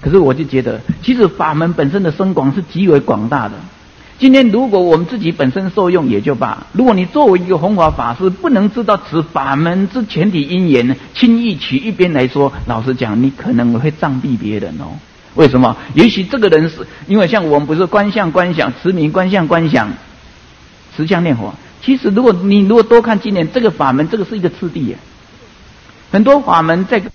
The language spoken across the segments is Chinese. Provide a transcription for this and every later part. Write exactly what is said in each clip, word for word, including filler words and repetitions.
可是我就觉得，其实法门本身的深广是极为广大的。今天如果我们自己本身受用也就罢，如果你作为一个弘法法师，不能知道此法门之全体因缘，轻易取一边来说，老实讲，你可能会障蔽别人哦。为什么？也许这个人是因为像我们不是观相观想持名观相观想持相念佛，其实如果你如果多看今年这个法门，这个是一个次第耶。很多法门在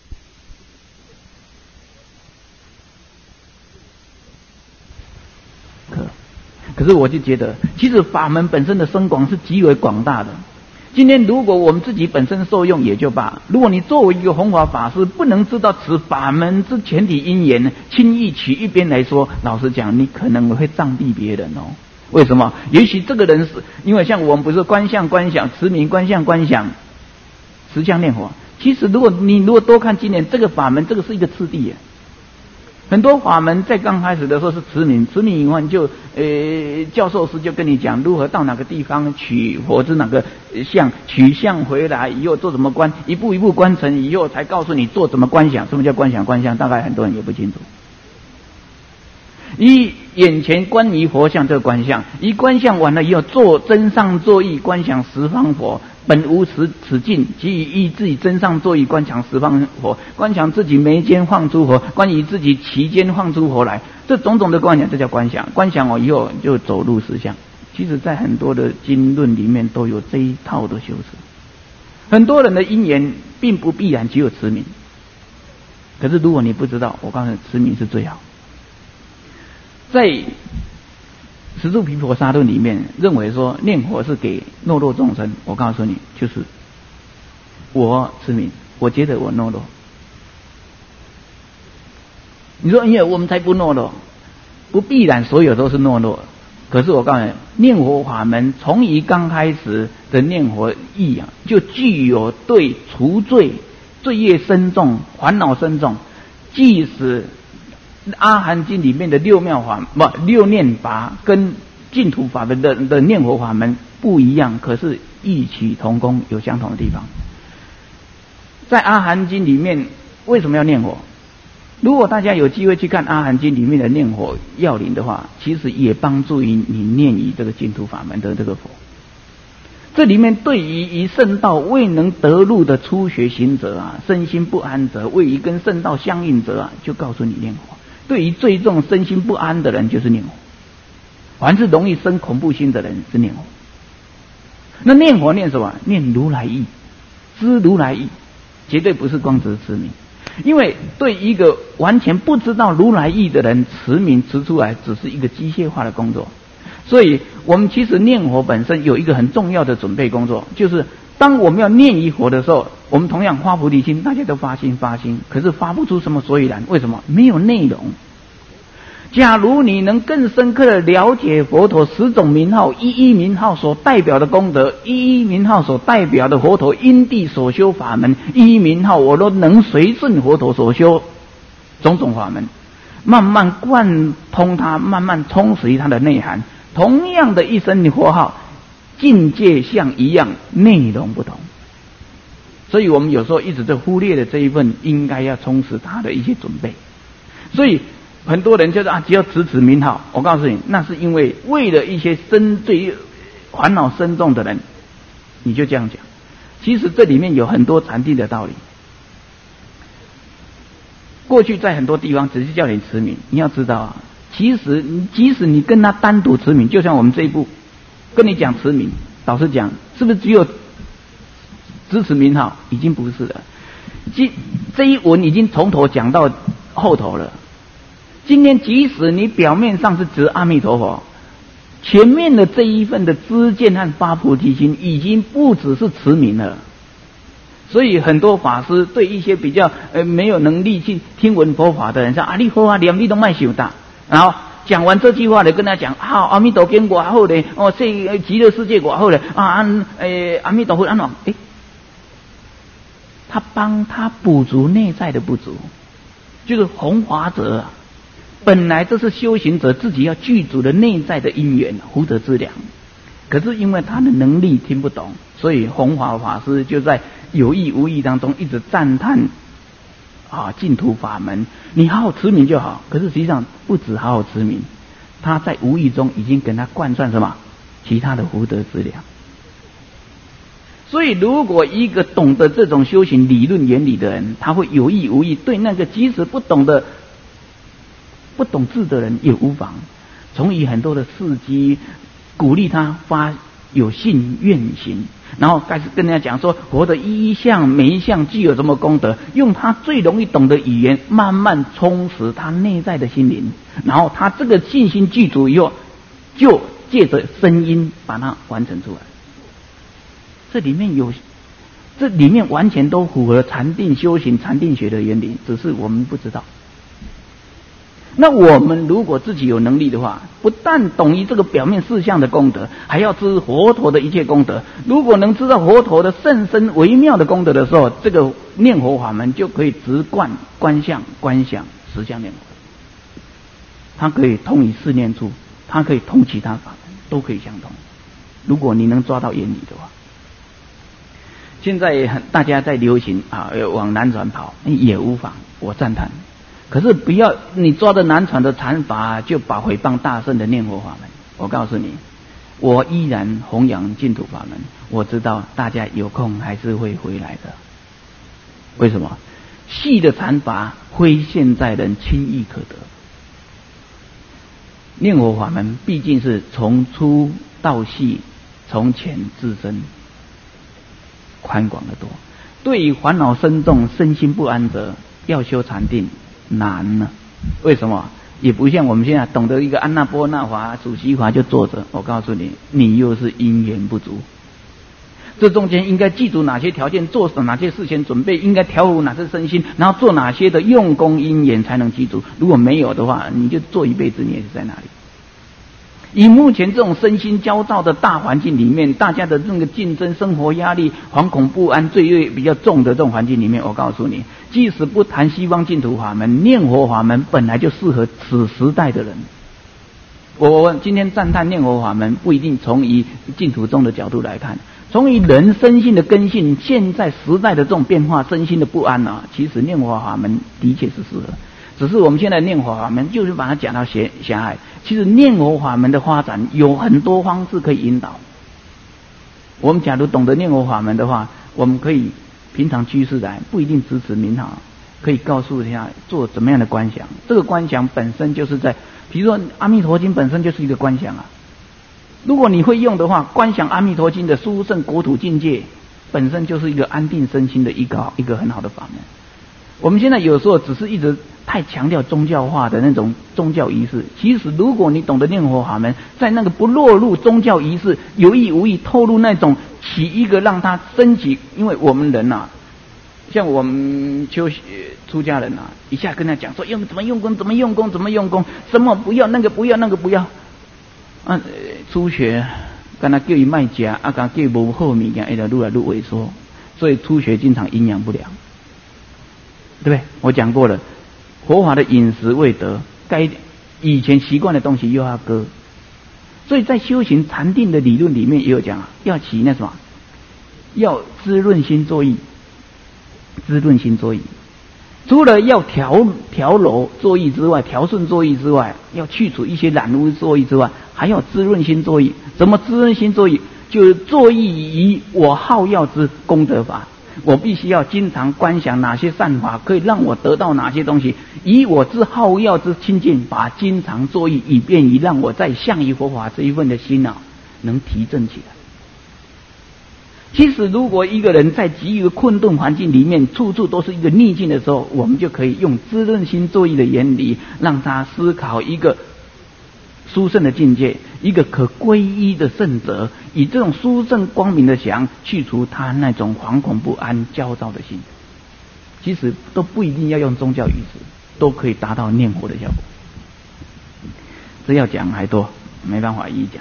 可是我就觉得，其实法门本身的深广是极为广大的。今天如果我们自己本身受用也就罢，如果你作为一个弘法法师，不能知道此法门之全体因缘，轻易取一边来说，老实讲，你可能会障蔽别人哦。为什么？也许这个人是因为像我们不是观相观想持名观相观想持相念佛，其实如果你如果多看今年这个法门，这个是一个次第耶。很多法门在刚开始的时候是持名，持名以后就呃教授师就跟你讲如何到哪个地方取佛之哪个相，取相回来以后做怎么观，一步一步观成以后才告诉你做怎么观想。什么叫观想观相？大概很多人也不清楚。以眼前观于佛像这个观相，一观相完了以后做真上作意观想十方佛，本无此此境，即以自己真上作意观想十方佛，观想自己眉间放出佛，关于自己其间放出佛来，这种种的观想，这叫观想。观想我以后就走入实相。其实在很多的经论里面都有这一套的修持。很多人的因缘并不必然只有持名，可是如果你不知道，我告诉你，持名是最好。在十住毗婆沙论里面认为说念佛是给懦弱众生，我告诉你，就是我持名，我觉得我懦弱。你说因为我们才不懦弱，不必然所有都是懦弱。可是我告诉你，念佛法门从一刚开始的念佛意啊，就具有对除罪、罪业深重、烦恼深重，即使阿含经里面的六妙法不六念法跟净土法的的的念佛法门不一样，可是异曲同工，有相同的地方。在阿含经里面为什么要念佛？如果大家有机会去看阿含经里面的念佛要领的话，其实也帮助于你念于这个净土法门的这个佛。这里面对于一圣道未能得入的初学行者啊，身心不安者，位于跟圣道相应者啊，就告诉你念佛。对于最重身心不安的人就是念佛，凡是容易生恐怖心的人是念佛。那念佛念什么？念如来意，知如来意，绝对不是光只是持名。因为对一个完全不知道如来意的人，持名持出来只是一个机械化的工作。所以我们其实念佛本身有一个很重要的准备工作，就是当我们要念一佛的时候，我们同样发菩提心，大家都发心发心，可是发不出什么所以然。为什么？没有内容。假如你能更深刻的了解佛陀十种名号，一一名号所代表的功德，一一名号所代表的佛陀因地所修法门，一一名号我都能随顺佛陀所修种种法门，慢慢贯通它，慢慢充实它的内涵。同样的一声佛号，境界相一样，内容不同。所以我们有时候一直在忽略了这一份应该要充实它的一些准备。所以很多人就是啊，只要持持名号，我告诉你，那是因为为了一些深对烦恼深重的人，你就这样讲。其实这里面有很多禅定的道理。过去在很多地方只是叫你持名，你要知道啊，其实即使你跟他单独持名，就像我们这一步跟你讲持名，老实讲，是不是只有支持名号？已经不是了。这这一文已经从头讲到后头了。今天即使你表面上是指阿弥陀佛，前面的这一份的知见和发菩提心已经不只是持名了。所以很多法师对一些比较呃没有能力去听闻佛法的人说啊，你佛法念你都卖修大，然后讲完这句话的跟他讲啊，阿弥陀经多好嘞，哦，这极乐世界多好嘞啊，呃阿弥陀佛安怎？诶，他帮他补足内在的不足，就是弘法者啊。本来这是修行者自己要具足的内在的因缘福德之粮，可是因为他的能力听不懂，所以弘法法师就在有意无意当中一直赞叹啊净土法门，你好好持名就好。可是实际上不止好好持名，他在无意中已经跟他贯穿什么其他的福德资粮。所以如果一个懂得这种修行理论原理的人，他会有意无意对那个即使不懂的不懂字的人也无妨，从以很多的事迹鼓励他发有信愿行，然后开始跟人家讲说佛的一一项每一项具有什么功德，用他最容易懂的语言慢慢充实他内在的心灵，然后他这个信心具足以后，就借着声音把它完成出来。这里面有，这里面完全都符合禅定修行、禅定学的原理，只是我们不知道。那我们如果自己有能力的话，不但懂于这个表面事项的功德，还要知佛陀的一切功德。如果能知道佛陀的甚深微妙的功德的时候，这个念佛法门就可以直观观相、观想、实相念佛。它可以通于四念处，它可以通其他法门，都可以相通。如果你能抓到原理的话。现在大家在流行啊，往南传跑也无妨，我赞叹。可是不要你抓着南传的禅法就把诽谤大圣的念佛法门。我告诉你，我依然弘扬净土法门。我知道大家有空还是会回来的。为什么？细的禅法非现在人轻易可得。念佛法门毕竟是从粗到细，从浅至深，宽广得多。对于烦恼深重、身心不安者，要修禅定难呢？为什么？也不像我们现在懂得一个安那波那法、主席法就坐着。我告诉你，你又是因缘不足。这中间应该记住哪些条件，做哪些事前准备，应该调伏哪些身心，然后做哪些的用功因缘才能记住。如果没有的话，你就做一辈子，你也是在那里。以目前这种身心焦躁的大环境里面，大家的那个竞争、生活压力、惶恐不安、罪恶比较重的这种环境里面，我告诉你，即使不谈西方净土法门，念佛法门本来就适合此时代的人。我今天赞叹念佛法门，不一定从以净土宗的角度来看，从以人身心的根性，现在时代的这种变化，身心的不安啊，其实念佛法门的确是适合。只是我们现在念佛法门就是把它讲到狭狭隘。其实念佛法门的发展有很多方式可以引导。我们假如懂得念佛法门的话，我们可以平常居士来，不一定支持名号，可以告诉一下做怎么样的观想。这个观想本身就是在，比如说阿弥陀经本身就是一个观想啊。如果你会用的话，观想阿弥陀经的殊胜国土境界，本身就是一个安定身心的一个一个很好的法门。我们现在有时候只是一直太强调宗教化的那种宗教仪式，其实如果你懂得念佛法门，在那个不落入宗教仪式，有意无意透露那种起一个让它升起，因为我们人啊，像我们修出家人啊，一下跟他讲说用怎么用功，怎么用功，怎么用功，什么不要，那个不要，那个不要，啊，初学跟他叫伊卖家，啊，跟他叫无好物件，一直愈来愈萎缩，所以初学经常营养不良。对不对？我讲过了，佛法的饮食未得，该以前习惯的东西又要割，所以在修行禅定的理论里面也有讲，要起那什么，要滋润心作意，滋润心作意。除了要调调柔作意之外，调顺作意之外，要去除一些染污作意之外，还要滋润心作意。怎么滋润心作意？就是作意以我好要之功德法。我必须要经常观想哪些善法可以让我得到哪些东西，以我之好要之清净，把经常作意，以便于让我在向于佛法这一份的心啊，能提振起来。其实，如果一个人在极于困顿环境里面，处处都是一个逆境的时候，我们就可以用滋润心作意的原理，让他思考一个殊胜的境界，一个可皈依的圣者，以这种殊胜光明的想去除他那种惶恐不安、焦躁的心。其实都不一定要用宗教仪式，都可以达到念佛的效果。这要讲还多，没办法一一讲。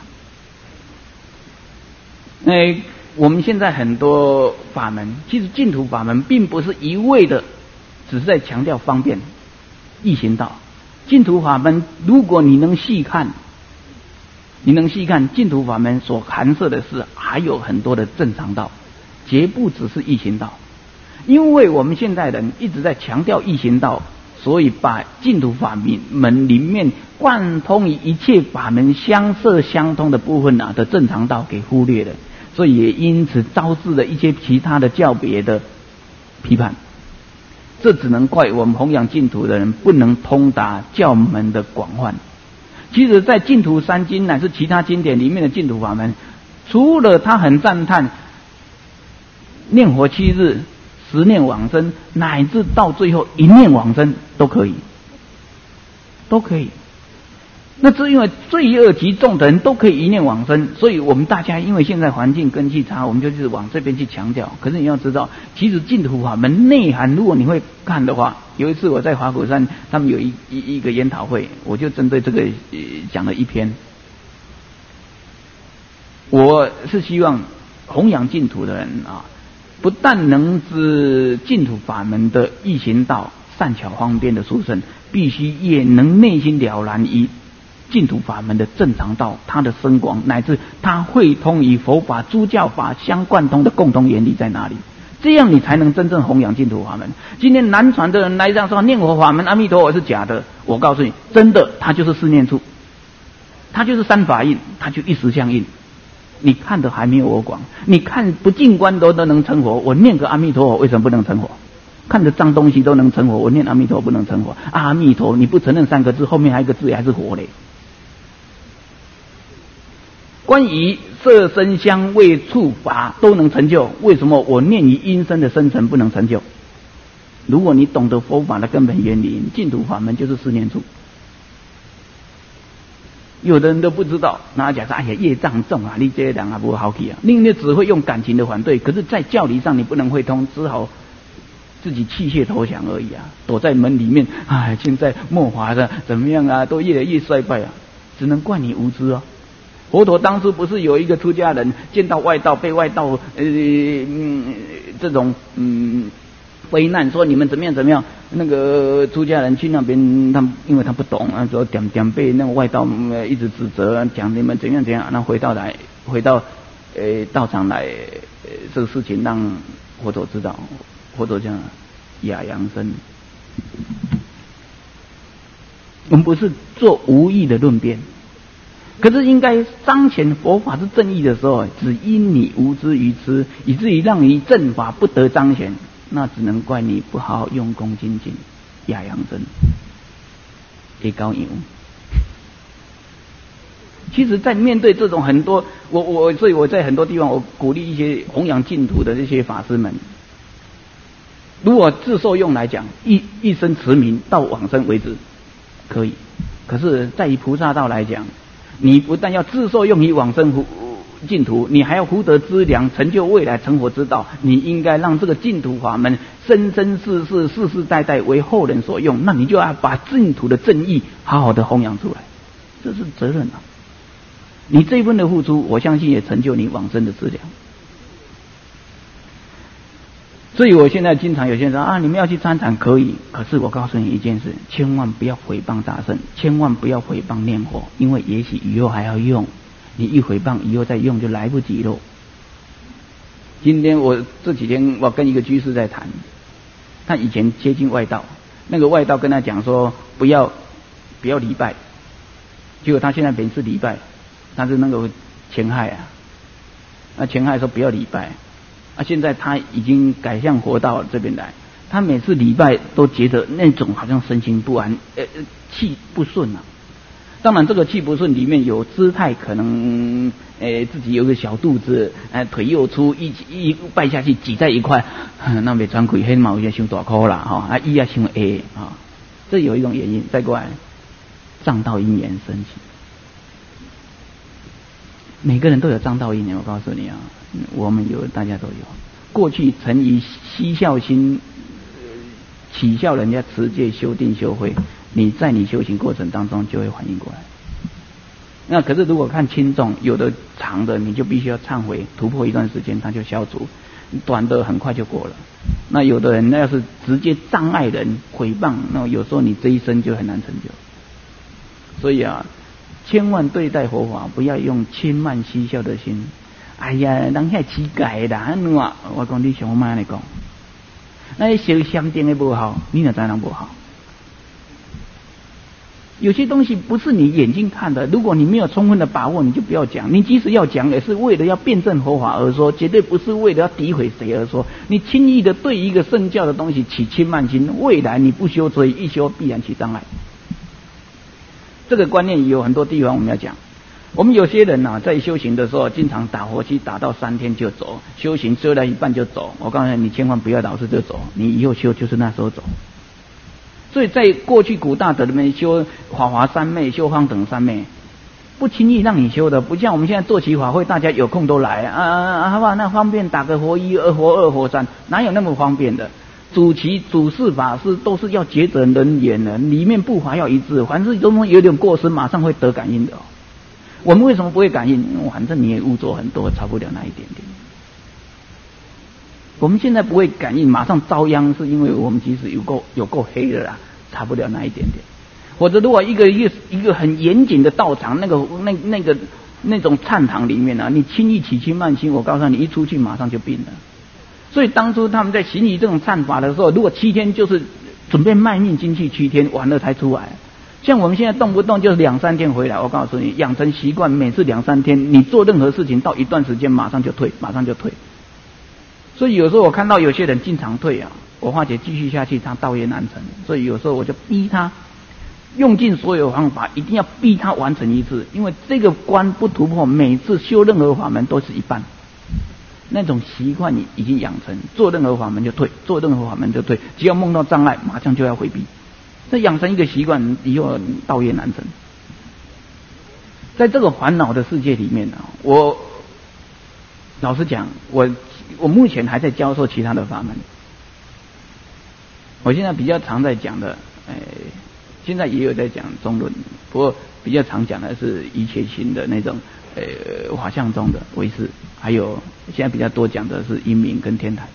那我们现在很多法门，其实净土法门并不是一味的只是在强调方便易行道。净土法门，如果你能细看，你能细看净土法门所含摄的是还有很多的正常道，绝不只是易行道。 因为我们现代人一直在强调易行道，所以把净土法门里面贯通于一切法门相摄相通的部分啊的正常道给忽略了，所以也因此招致了一些其他的教别的批判。这只能怪我们弘扬净土的人不能通达教门的广泛。其实在净土三经乃至其他经典里面的净土法门，除了他很赞叹念佛七日、十念往生，乃至到最后一念往生都可以，都可以。那是因为罪恶极重的人都可以一念往生，所以我们大家因为现在环境根器差，我们就是往这边去强调。可是你要知道，其实净土法门内涵，如果你会看的话，有一次我在华鼓山，他们有一一一个研讨会，我就针对这个、呃、讲了一篇。我是希望弘扬净土的人啊，不但能知净土法门的易行道、善巧方便的殊胜，必须也能内心了然于净土法门的正常道，它的深广，乃至它汇通于佛法、诸教法相贯通的共同原理在哪里？这样你才能真正弘扬净土法门。今天南传的人来这样说念佛法门阿弥陀佛是假的，我告诉你，真的，它就是四念处，它就是三法印，它就一时相应。你看的还没有我广，你看不进关都都能成佛，我念个阿弥陀佛为什么不能成佛？看着脏东西都能成佛，我念阿弥陀不能成佛？阿弥陀你不承认三个字，后面还有一个字还是活嘞。关于色声香味触法都能成就，为什么我念于阴身的生成不能成就？如果你懂得佛法的根本原理，净土法门就是四念处。有的人都不知道，那讲说哎呀业障重啊，你这些人啊不好起啊，你你只会用感情的反对，可是在教理上你不能会通，只好自己弃械投降而已啊，躲在门里面，哎，现在末法的怎么样啊，都越来越衰败啊，只能怪你无知啊。佛陀当初不是有一个出家人见到外道，被外道呃嗯这种嗯危难，说你们怎么样怎么样，那个出家人去那边，他因为他不懂啊，说点点被那个外道、呃、一直指责，讲你们怎样怎样，那回到来回到呃道场来、呃，这个事情让佛陀知道，佛陀讲雅扬声。我们不是做无意的论辩。可是应该彰显佛法是正义的时候，只因你无知愚痴，以至于让你正法不得彰显，那只能怪你不好好用功精进，雅扬声，也高赢。其实，在面对这种很多，我我所以我在很多地方，我鼓励一些弘扬净土的这些法师们，如果自受用来讲，一一生持名到往生为止，可以。可是，在于菩萨道来讲，你不但要自受用于往生净土，你还要福德资粮，成就未来成佛之道。你应该让这个净土法门生生世世世世代代为后人所用，那你就要把净土的正义好好的弘扬出来，这是责任啊！你这一份的付出，我相信也成就你往生的资粮。所以我现在经常有些人说啊，你们要去参禅可以，可是我告诉你一件事，千万不要诽谤大圣，千万不要诽谤念佛，因为也许以后还要用，你一诽谤以后再用就来不及了。今天我这几天我跟一个居士在谈，他以前接近外道，那个外道跟他讲说不要不要礼拜，结果他现在本是礼拜，他是那个前害啊，那前害说不要礼拜。啊，现在他已经改向佛道这边来，他每次礼拜都觉得那种好像身心不安，呃，气不顺啊。当然，这个气不顺里面有姿态，可能呃自己有个小肚子，呃腿又粗，一一拜下去挤在一块，那没穿鬼黑毛也伤大颗啦哈，啊伊也伤 A 啊，这有一种原因。再过来，障道因缘升起。每个人都有障道因缘，我告诉你啊，我们有，大家都有。过去曾以嬉笑心、呃、取笑人家持戒修定修慧，你在你修行过程当中就会反应过来。那可是如果看轻重，有的长的你就必须要忏悔，突破一段时间它就消除，短的很快就过了。那有的人那要是直接障碍人毁谤，那有时候你这一生就很难成就。所以啊，千万对待佛法不要用轻慢嬉笑的心。哎呀，人遐奇怪啦，安怎？我讲你想慢来讲， 那些修香灯的不好，你哪知道不好？有些东西不是你眼睛看的，如果你没有充分的把握，你就不要讲。你即使要讲，也是为了要辩证佛法而说，绝对不是为了要诋毁谁而说。你轻易的对一个圣教的东西起轻慢心，未来你不修，所以一修必然起障碍。这个观念有很多地方我们要讲。我们有些人啊，在修行的时候，经常打火机打到三天就走，修行修到一半就走。我告诉你，你千万不要老是就走，你以后修就是那时候走。所以在过去古大德里面修法华三昧、修方等三昧，不轻易让你修的，不像我们现在做起法会，大家有空都来啊啊，好吧，那方便打个佛一、二佛二、佛三，哪有那么方便的？主持主事法师都是要抉择人言的，里面步伐要一致，凡是中间有点过失，马上会得感应的哦。我们为什么不会感应？反正你也误做很多，差不了那一点点。我们现在不会感应，马上遭殃，是因为我们即使有够有够黑的啦，差不了那一点点。或者如果一个一个一个很严谨的道场，那个那那个那种忏堂里面啊，你轻易起轻慢心，我告诉你，一出去马上就病了。所以当初他们在行仪这种忏法的时候，如果七天就是准备卖命进去七天，完了才出来。像我们现在动不动就是两三天回来，我告诉你，养成习惯，每次两三天，你做任何事情到一段时间马上就退，马上就退。所以有时候我看到有些人经常退啊，我发觉继续下去他道业难成，所以有时候我就逼他用尽所有方法，一定要逼他完成一次，因为这个关不突破，每次修任何法门都是一半。那种习惯你已经养成，做任何法门就退，做任何法门就退，只要梦到障碍，马上就要回避。这养成一个习惯，以后道业难成。在这个烦恼的世界里面呢，我老实讲，我我目前还在教授其他的法门。我现在比较常在讲的，哎，现在也有在讲中论，不过比较常讲的是一切心的那种，呃，法相中的唯识，还有现在比较多讲的是阴明跟天台。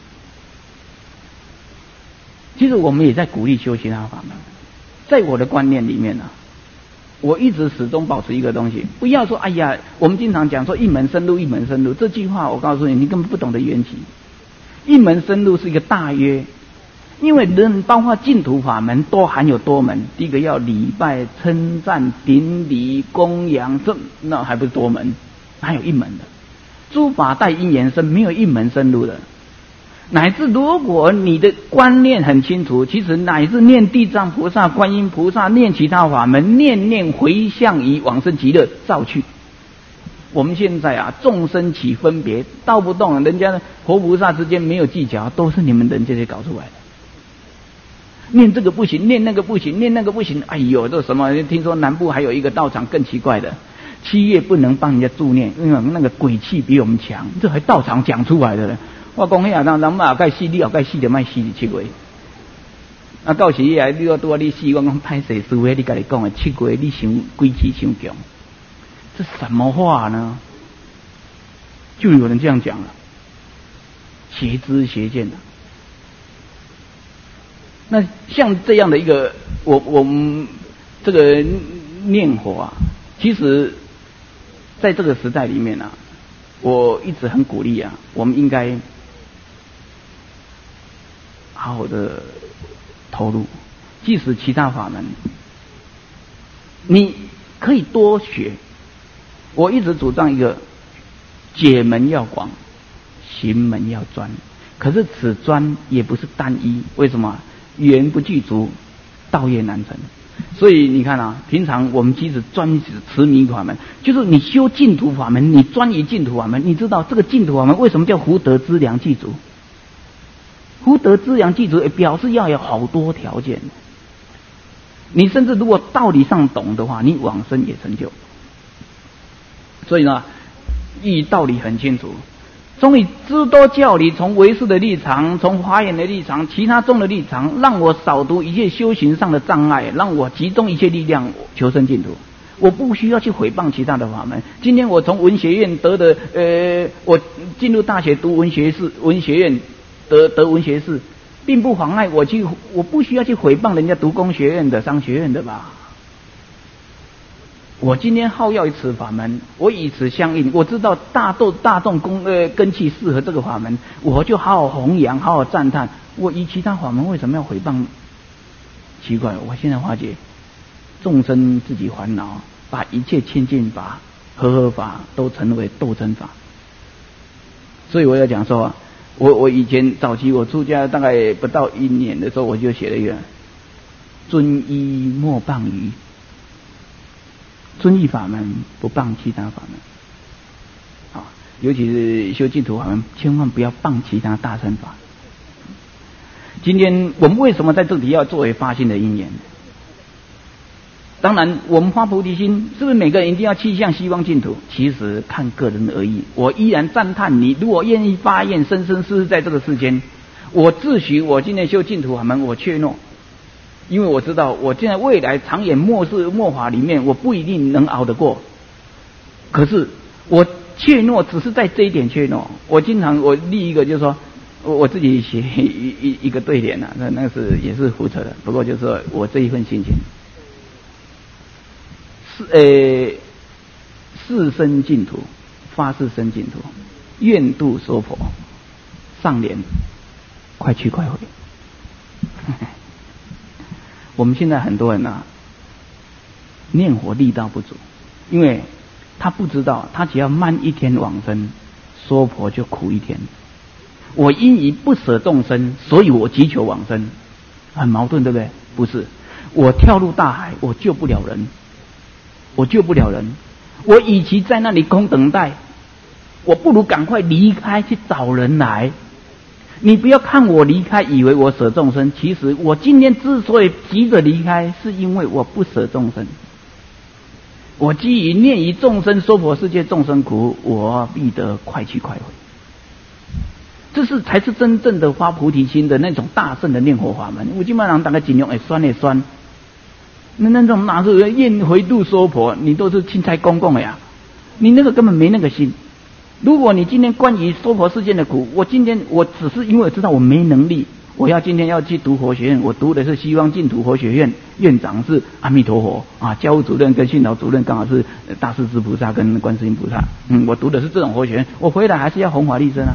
其实我们也在鼓励修其他法门。在我的观念里面呢、啊，我一直始终保持一个东西，不要说哎呀，我们经常讲说一门深入，一门深入，这句话我告诉你，你根本不懂得缘起。一门深入是一个大约，因为人包括净土法门都含有多门，第一个要礼拜、称赞、顶礼、供养，这那还不是多门，还有一门的。诸法带因缘生，没有一门深入的。乃至如果你的观念很清楚，其实乃至念地藏菩萨、观音菩萨，念其他法门，念念回向于往生极乐照去。我们现在啊，众生起分别，道不动，人家佛菩萨之间没有技巧，都是你们人这些搞出来的。念这个不行，念那个不行，念那个不行，哎呦，这什么？听说南部还有一个道场更奇怪的，七月不能帮人家助念，因为那个鬼气比我们强，这还道场讲出来的呢。我讲遐人人嘛该死，你后该死就卖死七月。啊，到时啊，你要拄你死，我讲歹势，除非你家己讲的七月，你伤鬼气伤强，这什么话呢？就有人这样讲了，邪知邪见的。那像这样的一个，我我们这个念佛啊，其实在这个时代里面啊，我一直很鼓励啊，我们应该好好的投入，即使其他法门，你可以多学。我一直主张一个解门要广，行门要专。可是此专也不是单一，为什么？缘不具足，道业难成。所以你看啊，平常我们即使专持迷法门，就是你修净土法门，你专于净土法门，你知道这个净土法门为什么叫福德资粮具足？福德资粮具足，表示要有好多条件。你甚至如果道理上懂的话，你往生也成就。所以呢，义道理很清楚。从你诸多教理，从唯识的立场，从华严的立场，其他宗的立场，让我扫除一切修行上的障碍，让我集中一切力量求生净土。我不需要去诽谤其他的法门。今天我从文学院得的，呃，我进入大学读文学士，文学院得得文学士，并不妨碍我去，我不需要去诽谤人家读工学院的、商学院的吧。我今天好要此法门，我以此相应，我知道大众大众公呃根器适合这个法门，我就好好弘扬，好好赞叹， 我以其他法门为什么要诽谤？奇怪，我现在发觉，众生自己烦恼，把一切清净法、和合法都称为斗争法。所以我要讲说，我我以前早期我出家大概不到一年的时候，我就写了一个遵依莫谤于，遵依法门不谤其他法门。啊，尤其是修净土法门，千万不要谤其他大乘法。今天我们为什么在这里要作为发心的因缘？当然，我们发菩提心，是不是每个人一定要去向西方净土？其实看个人而已。我依然赞叹你，如果愿意发愿生生世世在这个世间，我自诩我今天修净土法门，我怯懦，因为我知道我现在未来长远末世末法里面，我不一定能熬得过。可是我怯懦，只是在这一点怯懦。我经常我立一个就是说。我我自己写一一一个对联啊，那那是也是胡扯的，不过就是说我这一份心情，是呃誓生净土，发誓生净土，愿度娑婆，上联快去快回。我们现在很多人啊，念佛力道不足，因为他不知道，他只要慢一天往生，娑婆就苦一天。我因于不舍众生，所以我急求往生，很矛盾，对不对？不是，我跳入大海，我救不了人，我救不了人，我与其在那里空等待，我不如赶快离开去找人来。你不要看我离开，以为我舍众生，其实我今天之所以急着离开，是因为我不舍众生。我基于念于众生娑婆世界众生苦，我必得快去快回。这是才是真正的发菩提心的那种大圣的念佛法门。我基本上大概尽量会酸也酸，那那种哪是愿回度娑婆，你都是钦差公公的呀，你那个根本没那个心。如果你今天关于娑婆世界的苦，我今天我只是因为我知道我没能力，我要今天要去读佛学院，我读的是西方净土佛学院，院长是阿弥陀佛啊，教务主任跟训导主任刚好是大势至菩萨跟观世音菩萨，嗯，我读的是这种佛学院，我回来还是要弘法利生啊。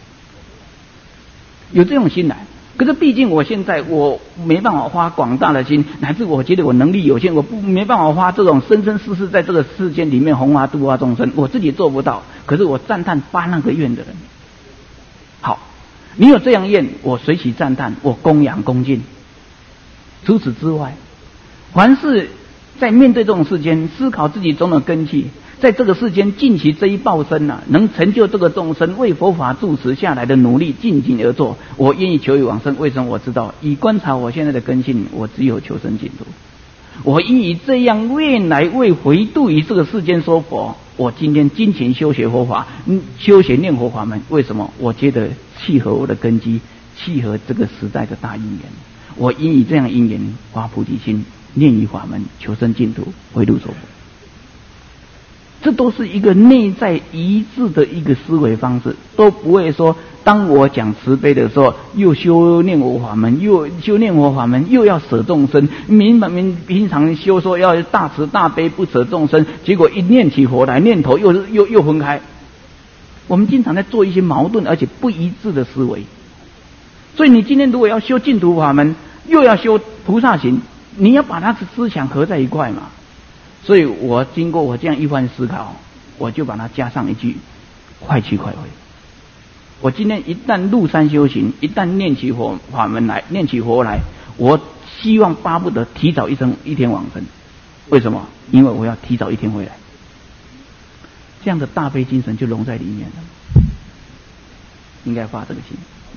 有这种心来，可是毕竟我现在我没办法花广大的心，乃至我觉得我能力有限，我不没办法花这种生生世世在这个世间里面弘法度化众生，我自己做不到。可是我赞叹发那个愿的人，好，你有这样愿，我随喜赞叹，我供养恭敬。除此之外，凡是在面对这种世间，思考自己种种根器。在这个世间尽其这一报身啊，能成就这个众生为佛法住持下来的努力，尽尽而做。我愿意求于往生，为什么？我知道以观察我现在的根性，我只有求生净土。我因以这样未来为回度于这个世间说佛，我今天精勤修学佛法，嗯，修学念佛法门。为什么？我觉得契合我的根基，契合这个时代的大因缘。我因以这样因缘发菩提心，念于法门，求生净土，回度说佛。这都是一个内在一致的一个思维方式，都不会说当我讲慈悲的时候，又修念佛法门，又修念佛法门，又要舍众生。明明平常修说要大慈大悲不舍众生，结果一念起佛来，念头又又又分开。我们经常在做一些矛盾而且不一致的思维。所以你今天如果要修净土法门，又要修菩萨行，你要把它的思想合在一块嘛。所以我经过我这样一番思考，我就把它加上一句快去快回。我今天一旦入山修行，一旦念起佛法门来，念起佛来，我希望巴不得提早一生一天往生。为什么？因为我要提早一天回来。这样的大悲精神就融在里面了，应该发这个心。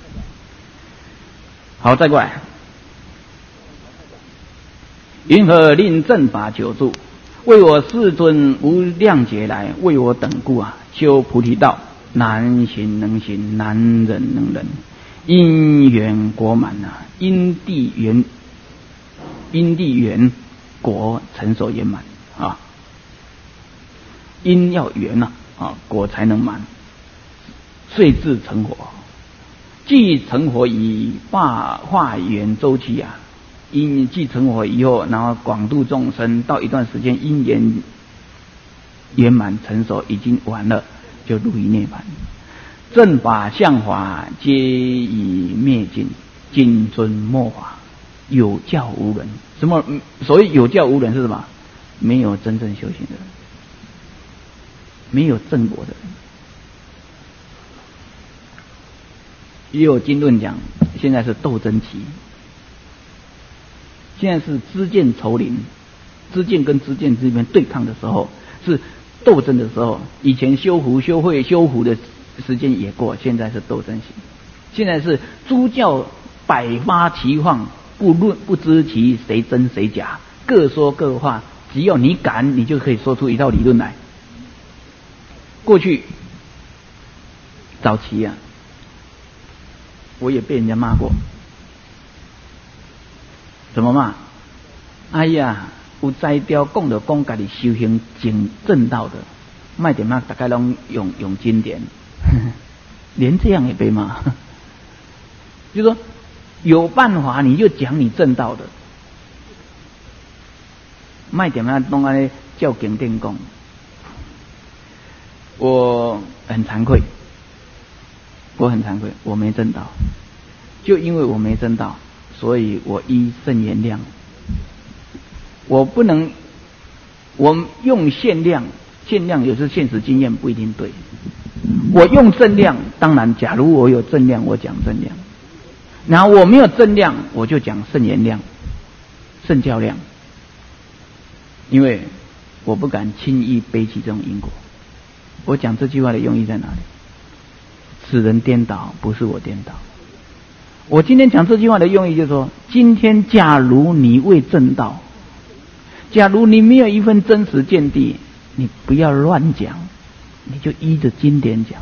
好，再过来，云何令正法久住？为我世尊无量劫来，为我等故啊，修菩提道，难行能行，难忍能忍，因缘果满啊，因地缘，因地缘果成熟圆满啊，因要圆啊，啊果才能满，遂至成佛。既成佛以化化缘周期啊。因既成佛以后，然后广度众生，到一段时间因缘圆满成熟，已经完了，就入于涅槃。正法相法皆已灭尽， 谨遵末法，有教无人。什么？所谓有教无人是什么？没有真正修行的人，没有正果的人。也有经论讲，现在是斗争期，现在是知见仇邻，知见跟知见之间对抗的时候，是斗争的时候。以前修福、修慧、修福的时间也过，现在是斗争期。现在是诸教百花齐放，不论不知其谁真谁假，各说各话。只要你敢，你就可以说出一套理论来。过去早期啊，我也被人家骂过。怎么骂？哎呀，有才调讲就讲家己修行正正道的，卖点嘛，大概拢用用经典，连这样也被骂。就说有办法你就讲你正道的，卖点嘛，弄安尼叫经典讲。我很惭愧，我很惭愧，我没正道，就因为我没正道，所以我依圣言量，我不能，我用限量，限量有时现实经验不一定对，我用正量，当然，假如我有正量，我讲正量，然后我没有正量，我就讲圣言量、圣教量，因为我不敢轻易背起这种因果。我讲这句话的用意在哪里？此人颠倒，不是我颠倒。我今天讲这句话的用意就是说，今天假如你未正道，假如你没有一份真实见地，你不要乱讲，你就依着经典讲。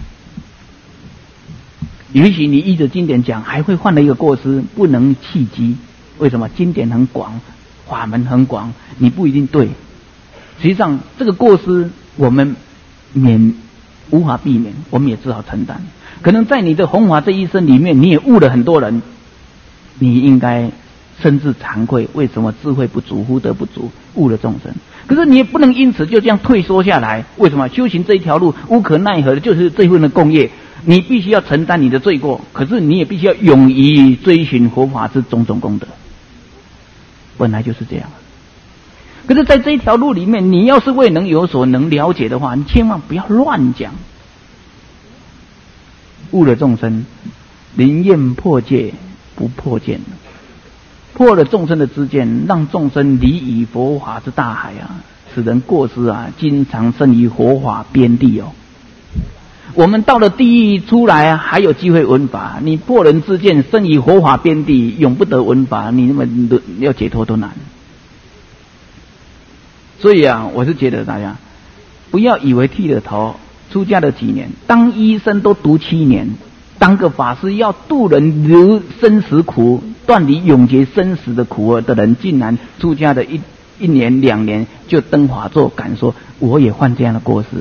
也许你依着经典讲，还会犯了一个过失，不能弃机。为什么？经典很广，法门很广，你不一定对。实际上，这个过失我们免无法避免，我们也只好承担。可能在你的弘法这一生里面，你也误了很多人，你应该深自惭愧。为什么智慧不足，福德不足，误了众生？可是你也不能因此就这样退缩下来。为什么？修行这一条路无可奈何的就是这份的共业，你必须要承担你的罪过，可是你也必须要勇于追寻佛法之种种功德，本来就是这样。可是在这一条路里面，你要是未能有所能了解的话，你千万不要乱讲，误了众生。临厌破戒不破见，破了众生的知见，让众生离以佛法之大海啊，使人过失啊，经常生于佛法边地哦。我们到了地狱出来啊，还有机会闻法。你破人知见，生于佛法边地，永不得闻法，你那么要解脱都难。所以啊，我是觉得大家不要以为剃了头，出家了几年，当医生都读七年，当个法师要度人流生死苦，断离永劫生死的苦的人，竟然出家的一一年两年就登法座，敢说我也犯这样的过失。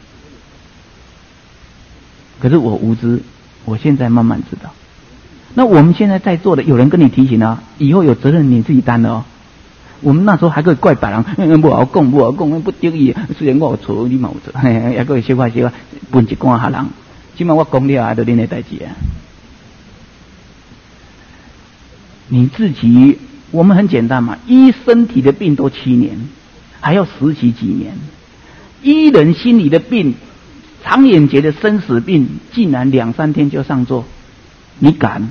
可是我无知，我现在慢慢知道。那我们现在在座的，有人跟你提醒啊，以后有责任你自己担的哦。我们那时候还可以怪别人，嗯，不好讲，不好讲，不得意。虽然我有错，你嘛有错，嘿，还可以小可小可分一寡下人。起码我讲了，还都恁的代志啊。你自己，我们很简单嘛，医身体的病都七年，还要实习几年；医人心理的病，长远节的生死病，竟然两三天就上座，你敢？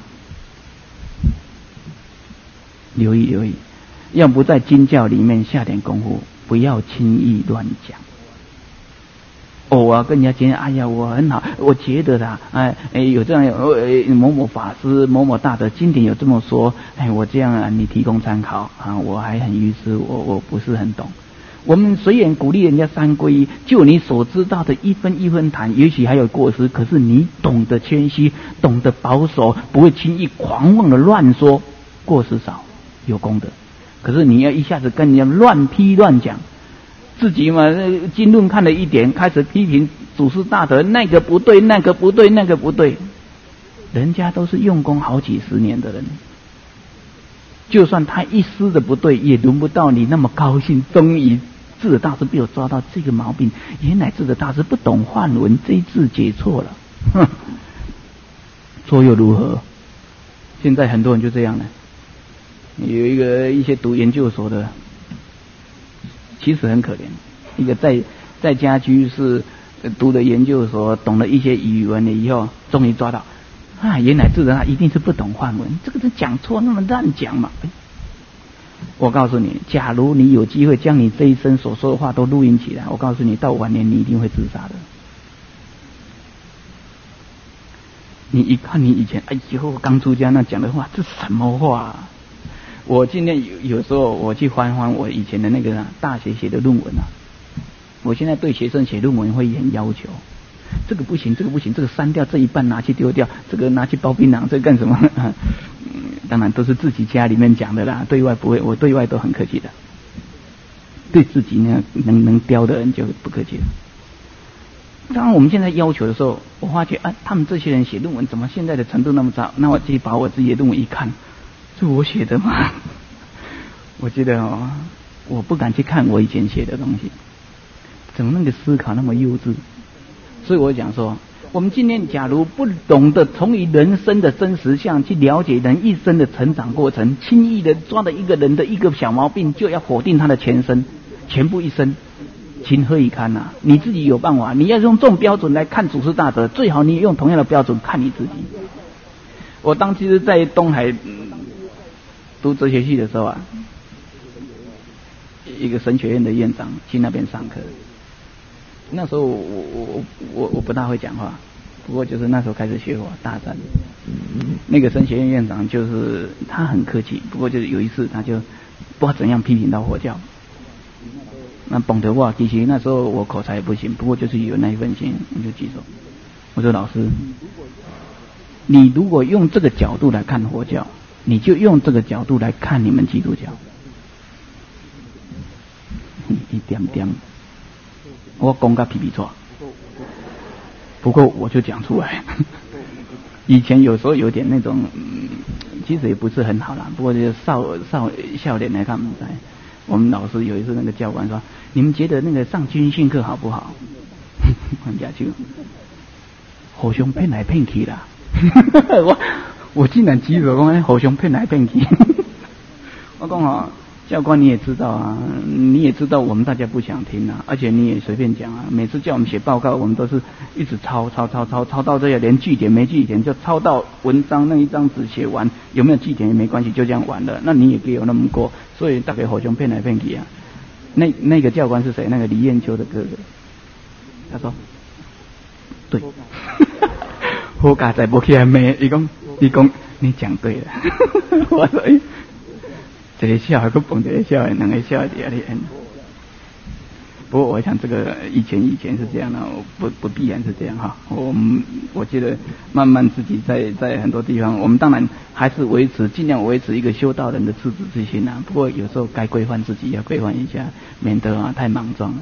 留意留意。要不在经教里面下点功夫，不要轻易乱讲。哦，我要跟人家讲，哎呀，我很好，我觉得啦，哎哎，有这样有某某法师、某某大德经典有这么说，哎，我这样啊，你提供参考啊，我还很愚痴，我我不是很懂。我们虽然鼓励人家三皈依，就你所知道的一分一分谈，也许还有过失，可是你懂得谦虚，懂得保守，不会轻易狂妄的乱说，过失少，有功德。可是你要一下子跟人家乱批乱讲，自己嘛经论看了一点，开始批评祖师大德，那个不对，那个不对，那个不对。人家都是用功好几十年的人，就算他一丝的不对，也轮不到你那么高兴。终于智者大师被我抓到这个毛病，原来智者大师不懂梵文，这一字解错了，哼，错又如何？ 现在很多人就这样了，有一个一些读研究所的，其实很可怜，一个在在家居士读的研究所，懂了一些语文了以后，终于抓到啊，原来这人他一定是不懂梵文，这个人讲错那么乱讲嘛。我告诉你，假如你有机会将你这一生所说的话都录音起来，我告诉你，到晚年你一定会自杀的。你一看你以前，哎呦，刚出家那讲的话，这什么话啊？我今天有有时候我去翻翻我以前的那个、啊、大学写的论文啊，我现在对学生写论文会很要求，这个不行，这个不行，这个删掉，这一半拿去丢掉，这个拿去包槟榔，这个干什么？嗯，当然都是自己家里面讲的啦，对外不会，我对外都很客气的，对自己呢能能刁的人就不客气了。当然我们现在要求的时候，我发觉啊，他们这些人写论文怎么现在的程度那么差？那我自己把我自己的论文一看，是我写的吗？我觉得哦，我不敢去看我以前写的东西，怎么那个思考那么幼稚？所以我讲说，我们今天假如不懂得从于人生的真实相去了解人一生的成长过程，轻易的抓到一个人的一个小毛病，就要否定他的全身、全部一生。情何以堪啊！你自己有办法，你要用这种标准来看祖师大德，最好你用同样的标准看你自己。我当其实在东海、嗯、读哲学系的时候啊，一个神学院的院长去那边上课，那时候我我我我不大会讲话，不过就是那时候开始学佛大三，那个神学院院长就是他很客气，不过就是有一次他就不知道怎样批评到佛教。那捧得我，其实那时候我口才也不行，不过就是有那一份心，我就举手。我说老师，你如果用这个角度来看佛教，你就用这个角度来看你们基督教。一点点，我讲个皮皮错，不过我就讲出来。以前有时候有点那种，嗯、其实也不是很好啦，不过就是少少少年来看不在。我们老师有一次那个教官说：“你们觉得那个上军训课好不好？”人家就互相骗来骗去啦。我我竟然举手讲互相骗来骗去。我讲啊，教官你也知道啊，你也知道我们大家不想听啊，而且你也随便讲啊。每次叫我们写报告，我们都是一直抄抄抄抄抄到这样，连句点没句点，就抄到文章那一张纸写完，有没有句点也没关系，就这样完了。那你也给我那么过。所以大概互相骗来骗去啊。那那个教官是谁？那个李艳秋的哥哥。他说：“对。”我刚才不起来骂，伊讲，伊讲你讲对了。我说：“哎，这个笑还不捧这个笑，两个笑在里面。”不过我想这个以前以前是这样的，不不必然是这样哈。我我觉得慢慢自己在在很多地方，我们当然还是维持尽量维持一个修道人的自知之心啊。不过有时候该规范自己要规范一下，免得啊太莽撞了。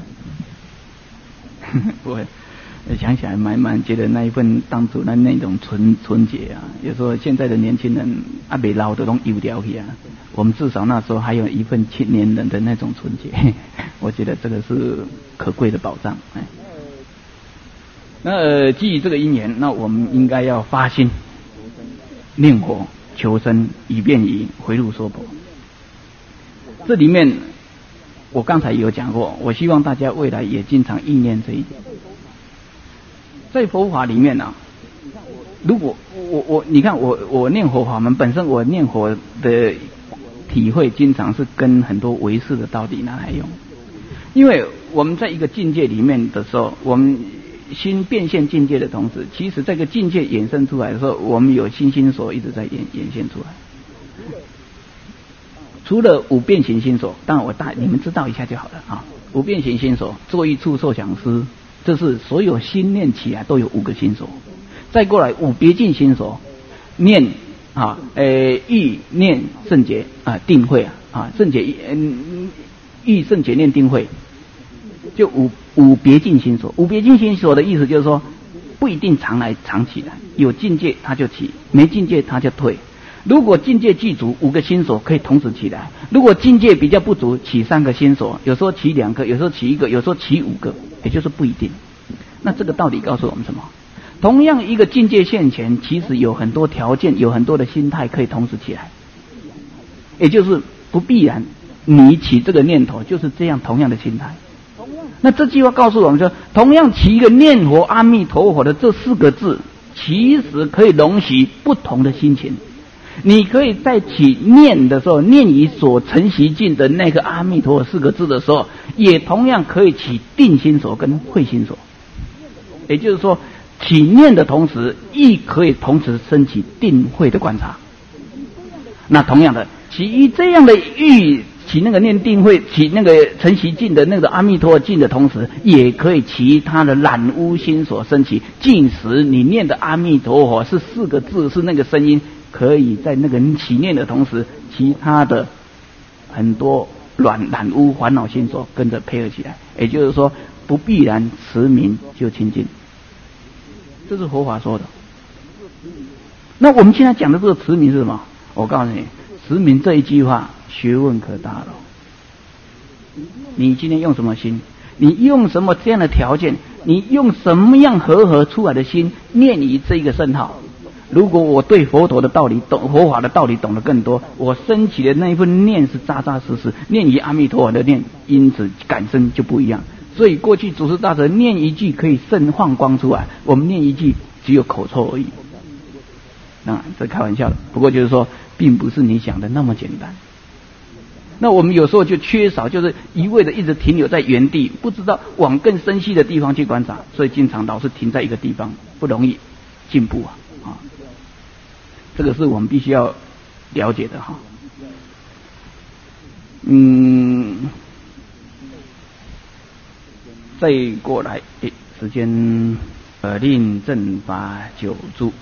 不会。想起来蛮蛮觉得那一份当初的那种纯纯洁啊，有时候现在的年轻人啊没老的都油掉去啊，我们至少那时候还有一份青年人的那种纯洁，我觉得这个是可贵的宝藏。哎，那、呃、基于这个因缘，那我们应该要发心念佛求生，以便于回路娑婆。这里面我刚才有讲过，我希望大家未来也经常意念这一点。在佛法里面啊，如果我我你看我我念佛法门本身，我念佛的体会经常是跟很多唯识的道理拿来用，因为我们在一个境界里面的时候，我们心变现境界的同时，其实这个境界衍生出来的时候，我们有心心所一直在演演现出来。除了五变形心所，当然我大你们知道一下就好了啊。五变形心所，作意处受想思。这是所有心念起来都有五个心所，再过来五别境心所，念啊，呃，意念圣洁啊，定慧啊，圣洁嗯，意圣洁念定慧，就五五别境心所。五别境心所的意思就是说，不一定常来常起来，有境界它就起，没境界它就退。如果境界具足，五个心所可以同时起来；如果境界比较不足，起三个心所，有时候起两个，有时候起一个，有时候起五个，也就是不一定。那这个道理告诉我们什么？ 同样一个境界现前，其实有很多条件，有很多的心态可以同时起来，也就是不必然你起这个念头就是这样同样的心态。那这句话告诉我们说，同样起一个念佛阿弥陀佛的这四个字，其实可以容许不同的心情。你可以在起念的时候，念以所成习境的那个阿弥陀佛四个字的时候，也同样可以起定心所跟慧心所。也就是说，起念的同时，亦可以同时升起定慧的观察。那同样的，起这样的欲，起那个念定慧，起那个成习境的那个阿弥陀佛境的同时，也可以其他的染污心所升起。即使你念的阿弥陀佛是四个字，是那个声音，可以在那个起念的同时，其他的很多染染污烦恼心所跟着配合起来。也就是说，不必然持名就清净，这是佛法说的。那我们现在讲的这个持名是什么？我告诉你，持名这一句话学问可大了。你今天用什么心？你用什么这样的条件？你用什么样和合出来的心念你这一个圣号？如果我对佛陀的道理懂，佛法的道理懂得更多，我升起的那一份念是扎扎实实，念于阿弥陀佛的念，因此感生就不一样。所以过去祖师大德念一句可以盛放光出来，我们念一句只有口臭而已。啊，这开玩笑的。不过就是说，并不是你想的那么简单。那我们有时候就缺少，就是一味的一直停留在原地，不知道往更深细的地方去观察，所以经常老是停在一个地方，不容易进步啊啊！这个是我们必须要了解的哈。嗯，再过来，诶，时间呃，令正法久住。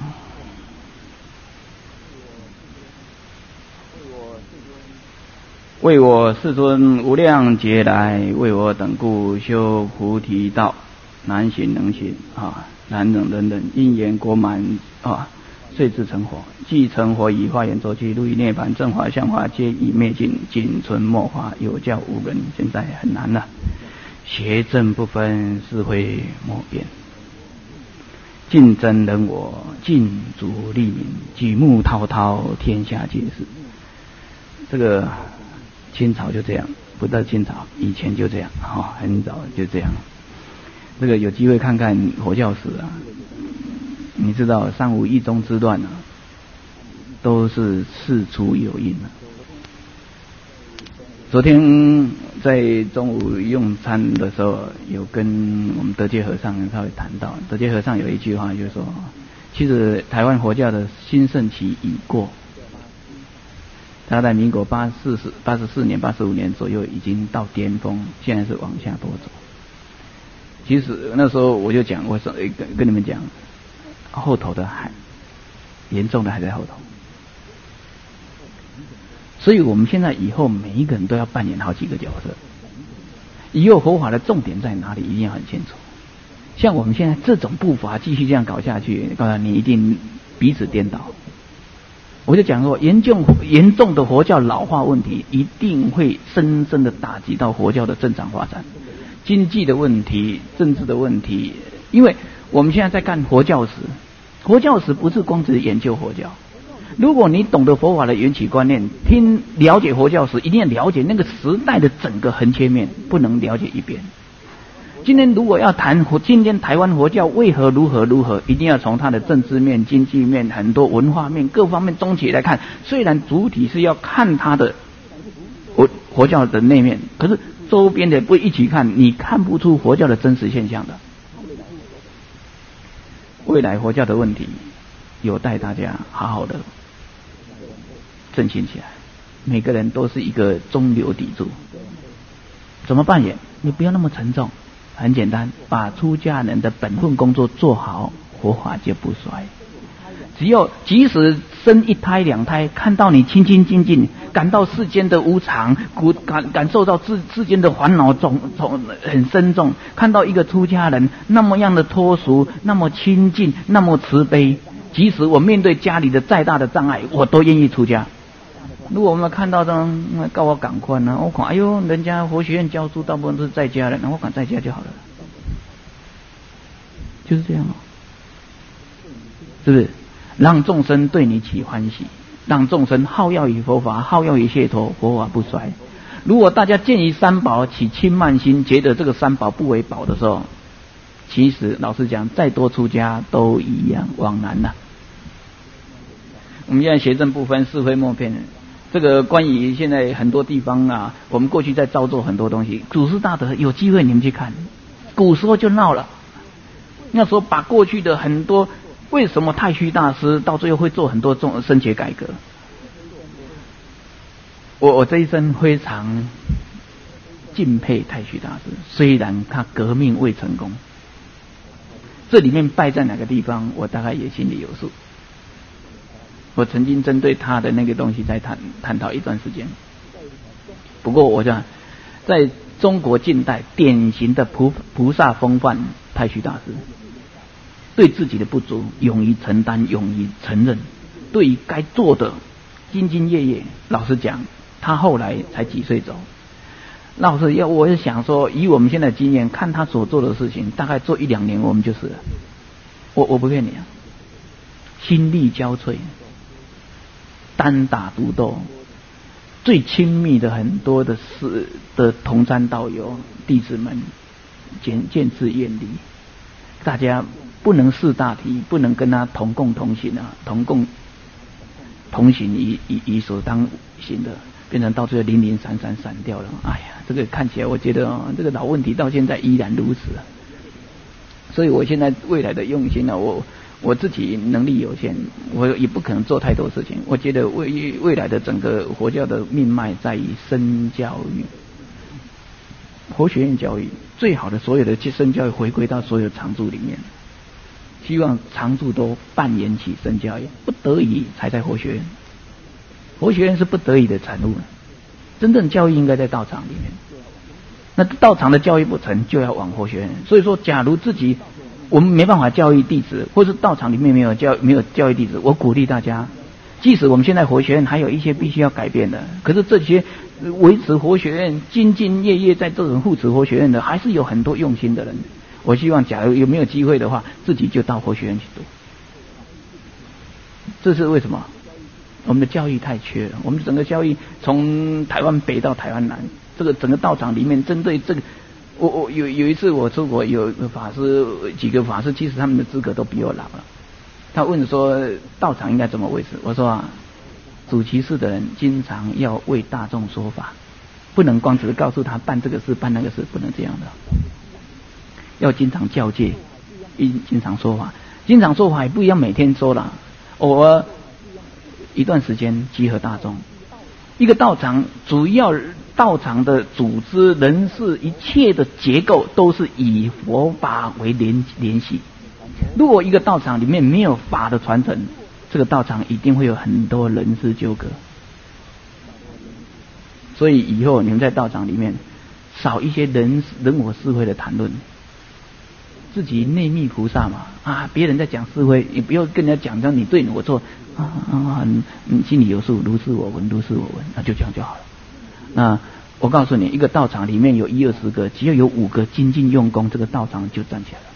为我世尊无量劫来，为我等故修菩提道，难行能行啊，难忍能忍，因缘果满啊，遂至成佛。既成佛，以化缘周期，入于涅槃，正法相化皆已灭尽，仅存末法，有教无人。现在很难了，邪正不分，是非莫辨，尽真人我，尽足利民，举目滔滔，天下皆是。这个清朝就这样，不到清朝，以前就这样，哦，很早就这样。这个有机会看看佛教史啊，你知道三武一宗之乱啊，都是事出有因啊。昨天在中午用餐的时候，有跟我们德界和尚稍微谈到，德界和尚有一句话就是说，其实台湾佛教的兴盛期已过。他在民国八四十八十四年、八十五年左右已经到巅峰，现在是往下坡走。其实那时候我就讲，我说跟跟你们讲，后头的还严重的还在后头。所以我们现在以后每一个人都要扮演好几个角色。以后佛法的重点在哪里，一定要很清楚。像我们现在这种步伐继续这样搞下去，告诉你一定彼此颠倒。我就讲过，严重严重的佛教老化问题，一定会深深的打击到佛教的正常发展，经济的问题、政治的问题。因为我们现在在干佛教史，佛教史不是光只研究佛教。如果你懂得佛法的缘起观念，听了解佛教史，一定要了解那个时代的整个横切面，不能了解一边。今天如果要谈今天台湾佛教为何如何如何，一定要从它的政治面、经济面、很多文化面各方面综起来看。虽然主体是要看它的佛佛教的内面，可是周边的不一起看，你看不出佛教的真实现象的。未来佛教的问题，有待大家好好的振兴起来。每个人都是一个中流砥柱，怎么扮演？你不要那么沉重。很简单，把出家人的本分工作做好，佛法就不衰。只有即使生一胎两胎，看到你清清净净，感到世间的无常，感感受到世世间的烦恼重重很深重，看到一个出家人那么样的脱俗，那么清净，那么慈悲，即使我面对家里的再大的障碍，我都愿意出家。如果我们看到这种，告我赶快呢？我看，哎呦，人家佛学院教书大部分都是在家人，那我赶在家就好了，就是这样哦。 是不是？让众生对你起欢喜，让众生好要于佛法，好要于解脱，佛法不衰。如果大家见于三宝起轻慢心，觉得这个三宝不为宝的时候，其实老实讲，再多出家都一样枉然了。我们现在学正不分是非莫辨，这个关于现在很多地方啊，我们过去在造作很多东西。祖师大德有机会你们去看，古时候就闹了。那时候把过去的很多，为什么太虚大师到最后会做很多种升学改革？我我这一生非常敬佩太虚大师，虽然他革命未成功，这里面败在哪个地方，我大概也心里有数。我曾经针对他的那个东西在探探讨一段时间。不过我想，在中国近代典型的菩菩萨风范，太虚大师对自己的不足勇于承担，勇于承认，对于该做的兢兢业业。老实讲，他后来才几岁走。老实要我是想说，以我们现在的经验看他所做的事情，大概做一两年我们就死了。我我不骗你啊，心力交瘁，单打独斗，最亲密的很多的是的同参道友弟子们渐渐自远离，大家不能识大体，不能跟他同共同行啊，同共同行以以以所当行的，变成到最后零零散散散掉了。哎呀，这个看起来我觉得、哦、这个老问题到现在依然如此啊。所以我现在未来的用心呢、啊，我我自己能力有限，我也不可能做太多事情。我觉得未未来的整个佛教的命脉在于身教育，佛学院教育最好的所有的身教育回归到所有常住里面。希望常住都扮演起身教育，不得已才在佛学院。佛学院是不得已的产物，真正教育应该在道场里面。那道场的教育不成，就要往佛学院。所以说，假如自己我们没办法教育弟子，或是道场里面没有教没有教育弟子，我鼓励大家，即使我们现在佛学院还有一些必须要改变的，可是这些维持佛学院兢兢业业在这种护持佛学院的，还是有很多用心的人。我希望假如有没有机会的话，自己就到佛学院去读。这是为什么？我们的教育太缺了，我们整个教育从台湾北到台湾南，这个整个道场里面针对这个，我我有有一次我出国，有法师几个法师，其实他们的资格都比我老了。他问说道场应该怎么维持？我说啊，主其事的人经常要为大众说法，不能光只是告诉他办这个事办那个事，不能这样的。要经常教诫，经常说法，经常说法也不一样，每天说了，偶尔一段时间集合大众。一个道场主要道场的组织人事一切的结构都是以佛法为联联系。如果一个道场里面没有法的传承，这个道场一定会有很多人事纠葛。所以以后你们在道场里面少一些人人我是非的谈论。自己内密菩萨嘛啊，别人在讲是非，也不要跟人家讲讲你对我错啊啊，你你心里有数，如是我闻，如是我闻，那就这样就好了。那我告诉你，一个道场里面有一二十个，只要有五个精进用功，这个道场就站起来了。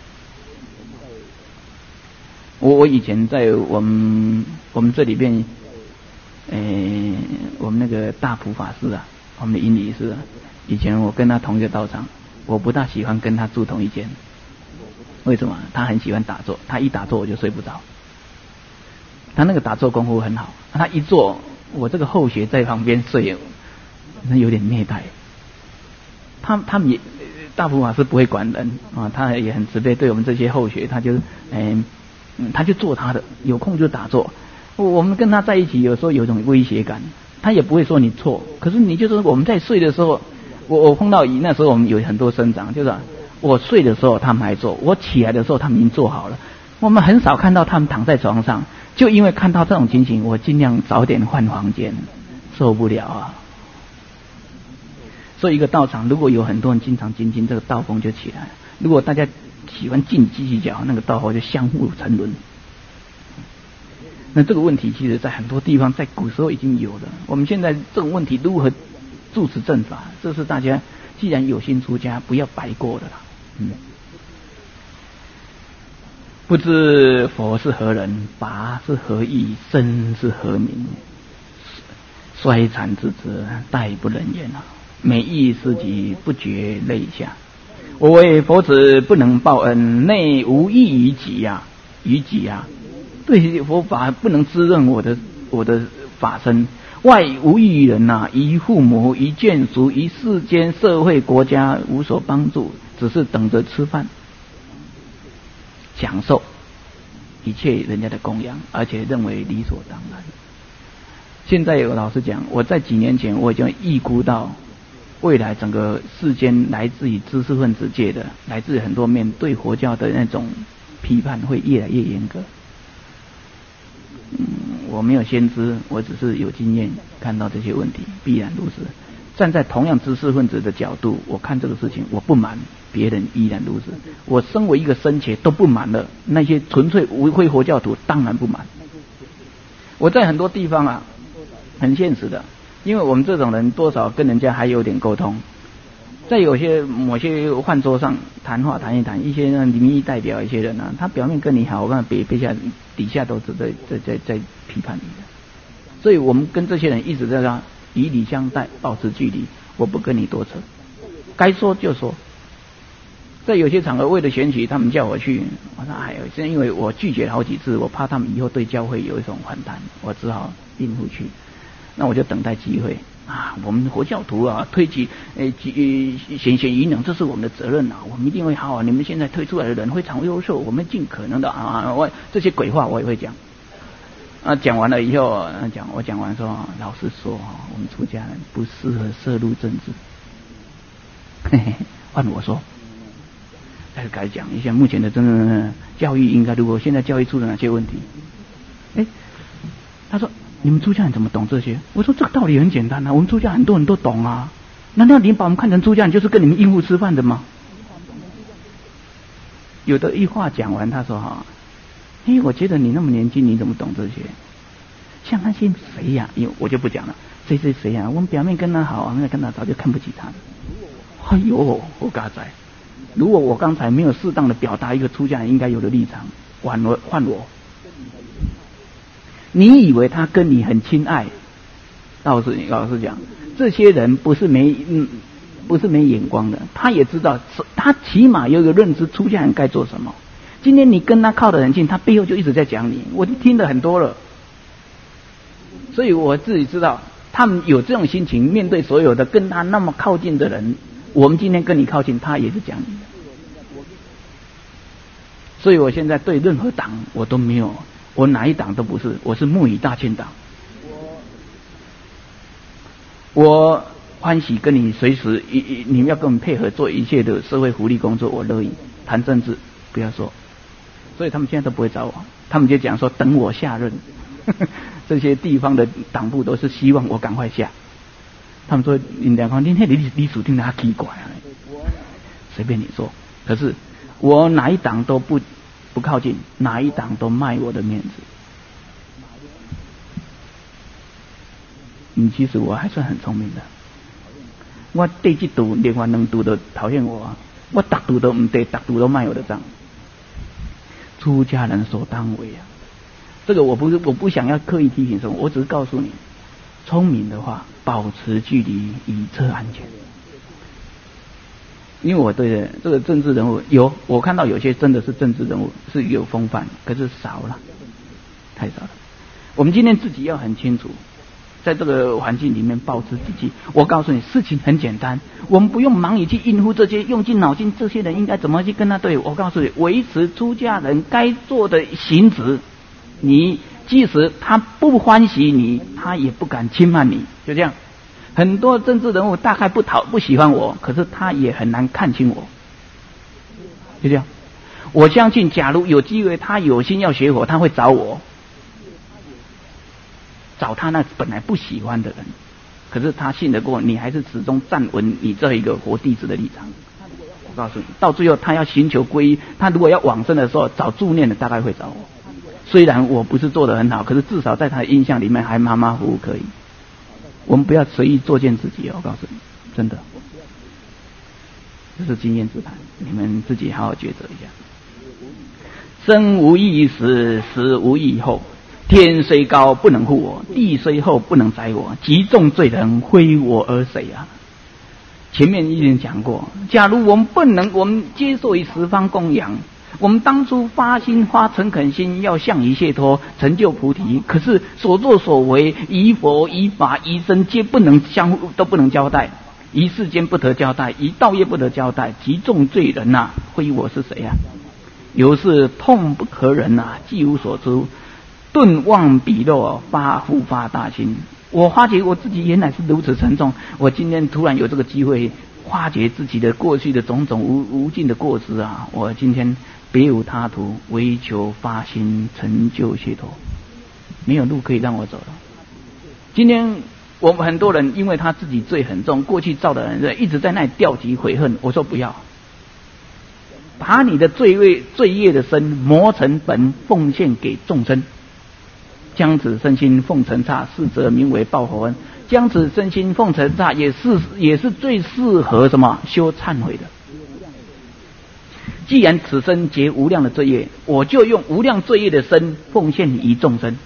我我以前在我们我们这里边，诶、呃，我们那个大普法师啊，我们的引理师啊，以前我跟他同一个道场，我不大喜欢跟他住同一间。为什么？他很喜欢打坐，他一打坐我就睡不着。他那个打坐功夫很好，他一坐，我这个后学在旁边睡，那有点虐待。他他们也大普法师不会管人啊，他也很慈悲，对我们这些后学，他就嗯、呃，他就做他的，有空就打坐。我们跟他在一起，有时候有一种威胁感，他也不会说你错，可是你就是我们在睡的时候，我我碰到那时候我们有很多僧长，就是、啊、我睡的时候他们还做，我起来的时候他们已经做好了。我们很少看到他们躺在床上，就因为看到这种情形，我尽量早点换房间，受不了啊。所以一个道场如果有很多人经常精进，这个道风就起来了。如果大家喜欢进鸡鸡脚，那个道风就相互沉沦。那这个问题其实在很多地方在古时候已经有了，我们现在这种问题如何住持正法，这是大家既然有心出家，不要白过的啦。嗯。 不知佛是何人，法是何意，身是何名？衰残之子，殆不能言啊！每忆思及，不觉泪下。我为佛子，不能报恩，内无益于己呀、啊，于己呀、啊。对佛法不能滋润我的我的法身，外无益于人呐、啊，于父母，于眷属，于世间社会国家无所帮助，只是等着吃饭，享受一切人家的供养，而且认为理所当然。现在有老实讲，我在几年前我已经预估到未来整个世间来自于知识分子界的，来自很多面对佛教的那种批判会越来越严格。嗯，我没有先知，我只是有经验，看到这些问题必然如此。站在同样知识分子的角度，我看这个事情，我不满，别人依然如此。我身为一个僧伽都不满了，那些纯粹无非佛教徒当然不满。我在很多地方啊，很现实的，因为我们这种人多少跟人家还有点沟通，在有些某些饭桌上谈话谈一谈，一些民意代表一些人啊，他表面跟你好，我看别别下底下都是在在在在批判你的，所以我们跟这些人一直在说以礼相待，保持距离，我不跟你多扯，该说就说。在有些场合为了选举，他们叫我去，我说哎呦，是因为我拒绝好几次，我怕他们以后对教会有一种反弹，我只好应付去。那我就等待机会啊！我们佛教徒啊，推举呃贤贤引领，这是我们的责任啊！我们一定会好啊！你们现在推出来的人非常优秀，我们尽可能的啊！我这些鬼话我也会讲。啊，讲完了以后，讲我讲完说，老实说啊，我们出家人不适合涉入政治。嘿嘿，换我说，再改讲一下目前的真正教育应该如果现在教育出了哪些问题？哎，他说。你们出家人怎么懂这些？我说这个道理很简单啊，我们出家很多人都懂啊。难道你把我们看成出家人就是跟你们应付吃饭的吗？有的一话讲完，他说哈，哎，我觉得你那么年轻，你怎么懂这些？像那些谁呀、啊？因为我就不讲了，谁谁谁呀、啊？我们表面跟他好，那跟他早就看不起他了。哎呦，我嘎仔，如果我刚才没有适当的表达一个出家人应该有的立场，换我换我。你以为他跟你很亲爱，老实老实讲，这些人不是没嗯不是没眼光的，他也知道，他起码有一个认知，出家人该做什么。今天你跟他靠得很近，他背后就一直在讲你，我就听得很多了，所以我自己知道，他们有这种心情，面对所有的跟他那么靠近的人，我们今天跟你靠近，他也是讲你的。所以我现在对任何党我都没有。我哪一党都不是，我是木语大清党。我欢喜跟你随时一一，你们要跟我们配合做一切的社会福利工作，我乐意。谈政治不要说，所以他们现在都不会找我，他们就讲说等我下任。这些地方的党部都是希望我赶快下。他们说你两方今天你你属听他奇怪啊，随便你说。可是我哪一党都不。不靠近，哪一党都卖我的面子。嗯，其实我还算很聪明的。我对这赌连环能赌都讨厌我，我打赌都唔对，打赌都卖我的账。出家人所当为啊，这个我不是我不想要刻意提醒什么，我只是告诉你，聪明的话保持距离，以策安全。因为我对这个政治人物有，我看到有些真的是政治人物是有风范，可是少了，太少了。我们今天自己要很清楚，在这个环境里面保持自己。我告诉你，事情很简单，我们不用忙于去应付这些，用尽脑筋，这些人应该怎么去跟他对。我告诉你，维持出家人该做的行止，你即使他不欢喜你，他也不敢轻慢你，就这样。很多政治人物大概不讨不喜欢我，可是他也很难看清我，就这样。我相信，假如有机会，他有心要学佛，他会找我，找他那本来不喜欢的人，可是他信得过你，还是始终站稳你这一个活弟子的立场。我告诉你，到最后他要寻求皈依，他如果要往生的时候找助念的，大概会找我。虽然我不是做得很好，可是至少在他的印象里面还马马虎虎可以。我们不要随意作践自己，我告诉你，真的，这是经验之谈，你们自己好好抉择一下。 生无异时，死无异后。天虽高不能护我，地虽厚不能载我。极重罪人非我而谁啊？前面已经讲过，假如我们不能，我们接受于十方供养，我们当初发心发诚恳心，要向于解脱，成就菩提，可是所作所为，于佛于法于身，皆不能相互，都不能交代。于世间不得交代，于道业不得交代，极重罪人呐、啊，非我是谁啊？由是痛不可忍呐、啊，既无所知，顿忘彼漏，发复发大心。我发觉我自己原来是如此沉重，我今天突然有这个机会化解自己的过去的种种无无尽的过失啊！我今天别无他途，唯求发心成就解脱，没有路可以让我走了。今天我们很多人因为他自己罪很重，过去造的人一直在那里吊起悔恨。我说不要，把你的罪业罪业的身磨成本，奉献给众生。将此身心奉尘刹，是则名为报佛恩。将此身心奉尘刹，也是也是最适合什么修忏悔的。既然此身结无量的罪业，我就用无量罪业的身奉献于众生，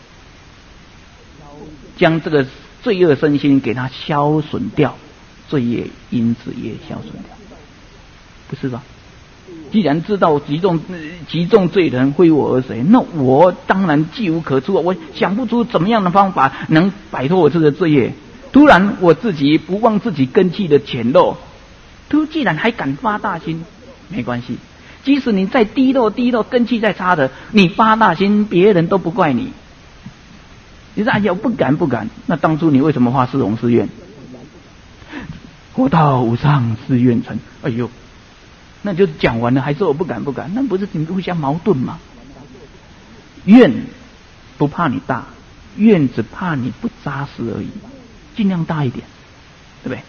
将这个罪恶身心给它消损掉，罪业因此也消损掉，不是吧？既然知道极重极重罪人非我而谁，那我当然既无可出，我想不出怎么样的方法能摆脱我这个罪业。突然我自己不忘自己根器的浅陋，突既然还敢发大心，没关系，即使你再低落低落，根器再差的，你发大心，别人都不怪你。你说哎呀，不敢不敢，那当初你为什么发四弘誓愿？佛道无上誓愿成。哎呦，那就讲完了，还说我不敢不敢，那不是你互相矛盾吗？愿不怕你大，愿只怕你不扎实而已，尽量大一点，对不对？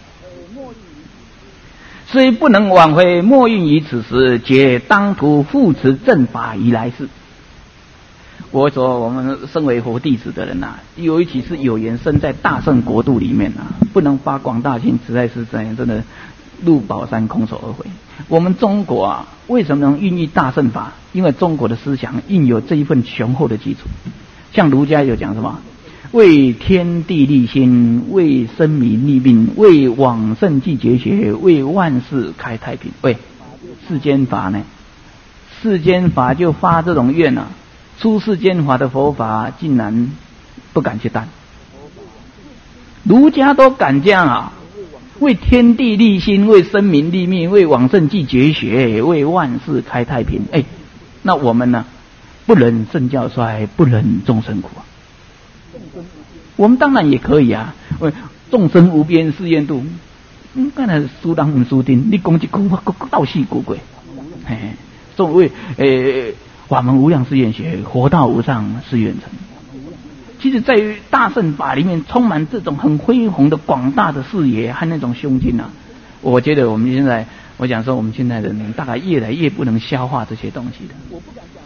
虽不能挽回，莫运于此时，皆当图护持正法以来世。我说我们身为佛弟子的人啊，尤其是有缘生在大圣国度里面啊，不能发广大心，实在是这样，真的入宝山空手而回。我们中国啊，为什么能孕育大乘法？因为中国的思想印有这一份雄厚的基础。像儒家有讲什么？为天地立心，为生民立命，为往圣继绝学，为万世开太平。喂，世间法呢？世间法就发这种愿啊，出世间法的佛法竟然不敢去担。儒家都敢这样啊，为天地立心，为生民立命，为往圣继绝学，为万世开太平。哎，那我们呢？不忍圣教衰，不忍众生苦啊。我们当然也可以啊，众生无边誓愿度。嗯，刚才输人唔输丁，你讲一句我倒死古鬼。嘿，所谓诶，法门无量誓愿学，佛道无上誓愿成。其实，在于大乘法里面，充满这种很恢宏的广大的视野和那种胸襟啊。我觉得我们现在，我讲说，我们现在的人大概越来越不能消化这些东西的。我不敢讲。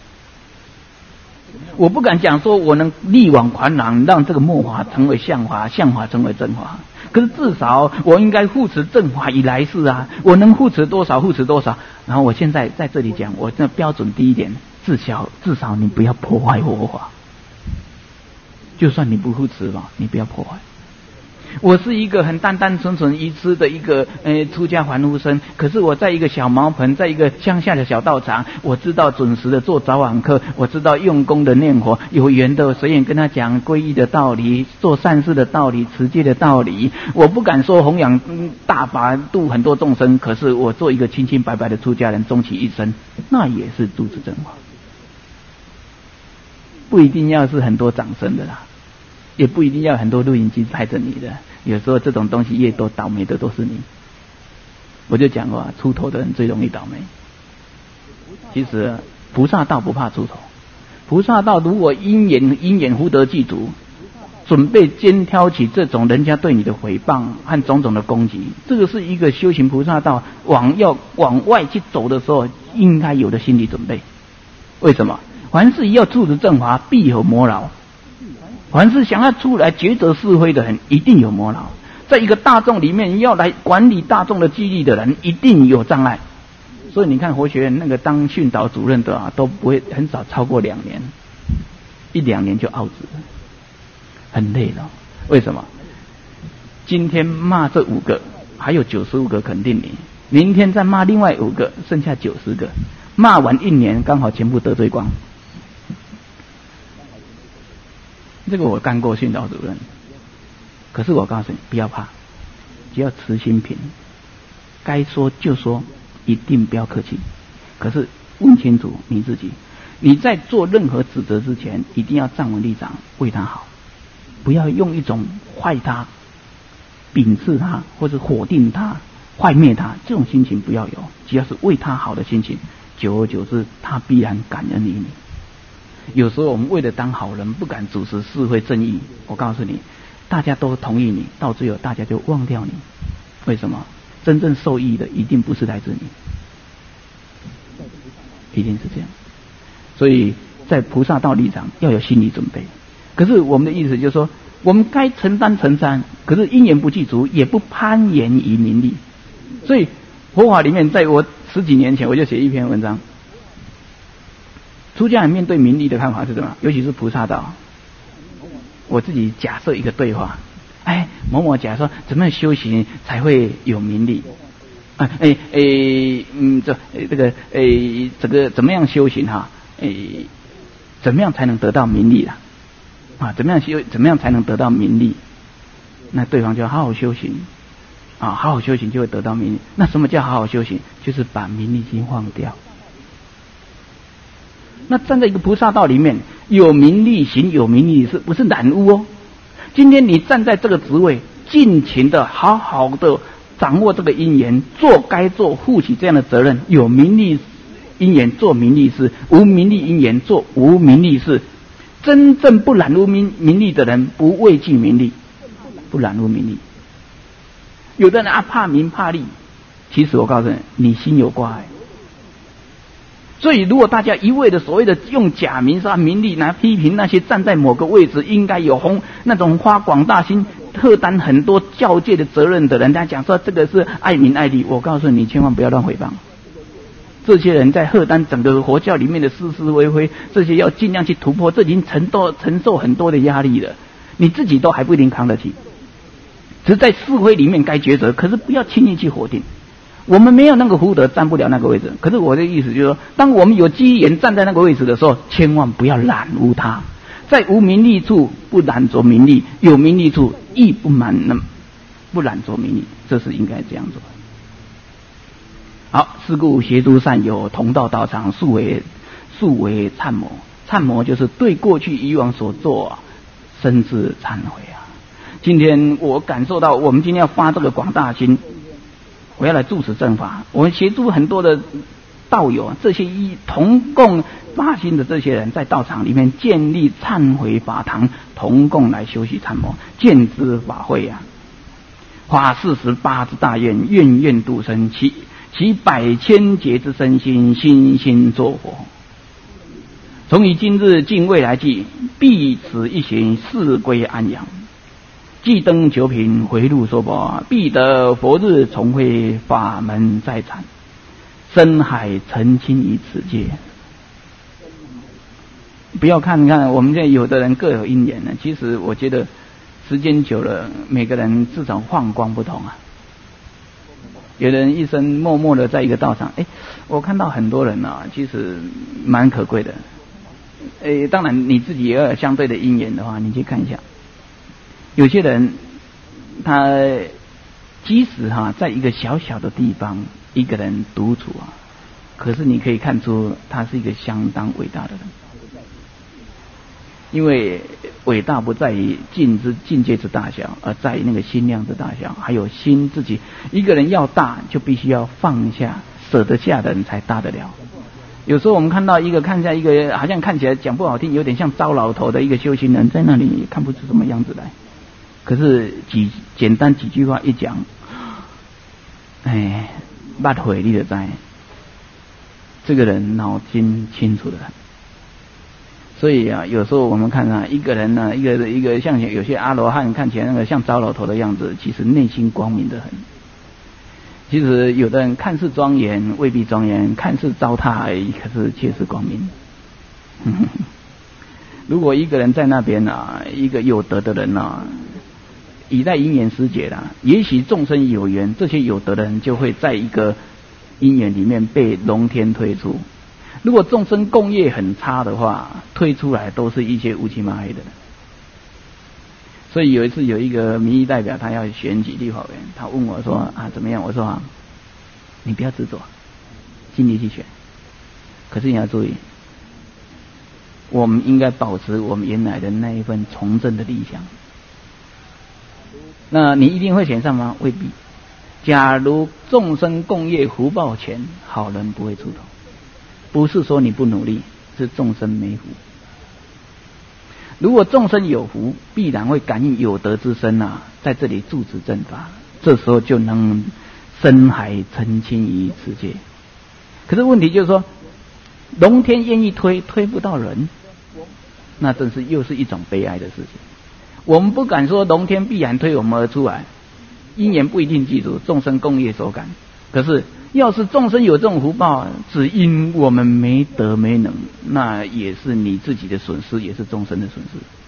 我不敢讲说我能力挽狂澜，让这个末法成为相法，相法成为正法。可是至少我应该护持正法以来世啊！我能护持多少，护持多少。然后我现在在这里讲，我这标准低一点，至少至少你不要破坏佛法。就算你不护持吧，你不要破坏。我是一个很单单纯纯愚痴的一个呃出家凡夫生，可是我在一个小茅棚，在一个乡下的小道场，我知道准时的做早晚课，我知道用功的念佛，有缘的随缘跟他讲皈依的道理，做善事的道理，持戒的道理。我不敢说弘扬大法度很多众生，可是我做一个清清白白的出家人，终其一生，那也是度持正法。不一定要是很多掌声的啦，也不一定要很多录影机拍着你的，有时候这种东西越多，倒霉的都是你。我就讲过啊，出头的人最容易倒霉。其实菩萨道不怕出头，菩萨道如果因缘因缘福德具足，准备肩挑起这种人家对你的诽谤和种种的攻击，这个是一个修行菩萨道往要往外去走的时候应该有的心理准备。为什么？凡是要处持正法，必有魔劳。凡是想要出来抉择是非的人，一定有魔劳。在一个大众里面，要来管理大众的纪律的人，一定有障碍。 所以你看佛学院那个当训导主任的啊，都不会很少超过两年，一两年就傲职了，很累了。为什么？今天骂这五个，还有九十五个肯定你，明天再骂另外五个，剩下九十个，骂完一年刚好全部得罪光。这个我干过训导主任，可是我告诉你，不要怕，只要慈心平，该说就说，一定不要客气。可是问清楚你自己，你在做任何指责之前，一定要站稳立场，为他好，不要用一种坏他、鄙视他或者否定他、坏灭他这种心情不要有。只要是为他好的心情，久而久之，他必然感恩于你。有时候我们为了当好人，不敢主持社会正义。我告诉你，大家都同意你，到最后大家就忘掉你。为什么？真正受益的一定不是来自你，一定是这样。所以在菩萨道立场要有心理准备。可是我们的意思就是说，我们该承担承担，可是因缘不具足，也不攀岩于名利。所以佛法里面，在我十几年前我就写一篇文章。出家人面对名利的看法是什么？尤其是菩萨道，我自己假设一个对话，哎，某某假说怎么样修行才会有名利？啊，哎哎，嗯，这这个哎，这个怎么样修行哈？哎，怎么样才能得到名利啦？啊，怎么样修？怎么样才能得到名利？那对方就好好修行，啊，好好修行就会得到名利。那什么叫好好修行？就是把名利心放掉。那站在一个菩萨道里面，有名利行，有名利事，不是染污哦。今天你站在这个职位，尽情的好好的掌握这个因缘，做该做，负起这样的责任。有名利因缘做名利事，无名利因缘做无名利事。真正不染污名名利的人，不畏惧名利，不染污名利。有的人啊怕名怕利，其实我告诉你，你心有挂碍。所以，如果大家一味的所谓的用假名杀名利来批评那些站在某个位置应该有弘那种发广大心、荷担很多教界的责任的人，他讲说这个是爱民爱利，我告诉你，千万不要乱诽谤。这些人在荷担整个佛教里面的是是非非，这些要尽量去突破，这已经承受承受很多的压力了，你自己都还不一定扛得起。只是在是非里面该抉择，可是不要轻易去否定。我们没有那个福德，站不了那个位置。可是我的意思就是说，当我们有机缘站在那个位置的时候，千万不要染污它。在无名利处不染着名利，有名利处亦不满不染着名利，这是应该这样做。好，是故协诸善友，同道道场，素为素为忏摩。忏摩就是对过去以往所做啊，深自忏悔啊。今天我感受到，我们今天要发这个广大心。我要来住持正法，我们协助很多的道友，这些一同共发心的这些人，在道场里面建立忏悔法堂，同共来修习忏摩，建知法会啊，发四十八之大愿，愿愿度生，其其百千劫之身心，心心作佛。从以今日尽未来际，必此一行，誓归安阳。既登九品，回路娑婆，必得佛日重会，法门再阐，深海澄清于此界。不要看看我们这有的人各有因缘呢，其实我觉得时间久了，每个人至少放光不同啊。有的人一生默默的在一个道场，哎，我看到很多人啊，其实蛮可贵的。哎，当然你自己也有相对的因缘的话，你去看一下。有些人，他即使哈、啊，在一个小小的地方，一个人独处啊，可是你可以看出他是一个相当伟大的人。因为伟大不在于境之境界之大小，而在于那个心量之大小，还有心自己。一个人要大，就必须要放下，舍得下的人才大得了。有时候我们看到一个看下一个，好像看起来讲不好听，有点像糟老头的一个修行人，在那里也看不出什么样子来。可是几简单几句话一讲，哎，八回你就知，这个人脑筋清楚的很。所以啊，有时候我们看啊，一个人呢、啊，一个一个像有些阿罗汉看起来那个像糟老头的样子，其实内心光明的很。 其实有的人看似庄严，未必庄严；看似糟蹋而已，可是却是光明。如果一个人在那边啊，一个有德的人啊，已在因缘时节啦，也许众生有缘，这些有德的人就会在一个因缘里面被龙天推出。如果众生共业很差的话，推出来都是一些乌漆嘛黑的人。所以有一次有一个民意代表，他要选举立法委员，他问我说啊怎么样？我说啊，你不要执着，尽力去选。可是你要注意，我们应该保持我们原来的那一份从政的理想。那你一定会选上吗？未必。假如众生共业福报全，好人不会出头。不是说你不努力，是众生没福。如果众生有福，必然会感应有德之身啊，在这里助持正法，这时候就能深海澄清于世界。可是问题就是说，龙天愿意推，推不到人，那真是又是一种悲哀的事情。我们不敢说龙天必然推我们而出来，因缘不一定记住，众生共业所感。可是要是众生有这种福报，只因我们没德没能，那也是你自己的损失，也是众生的损失。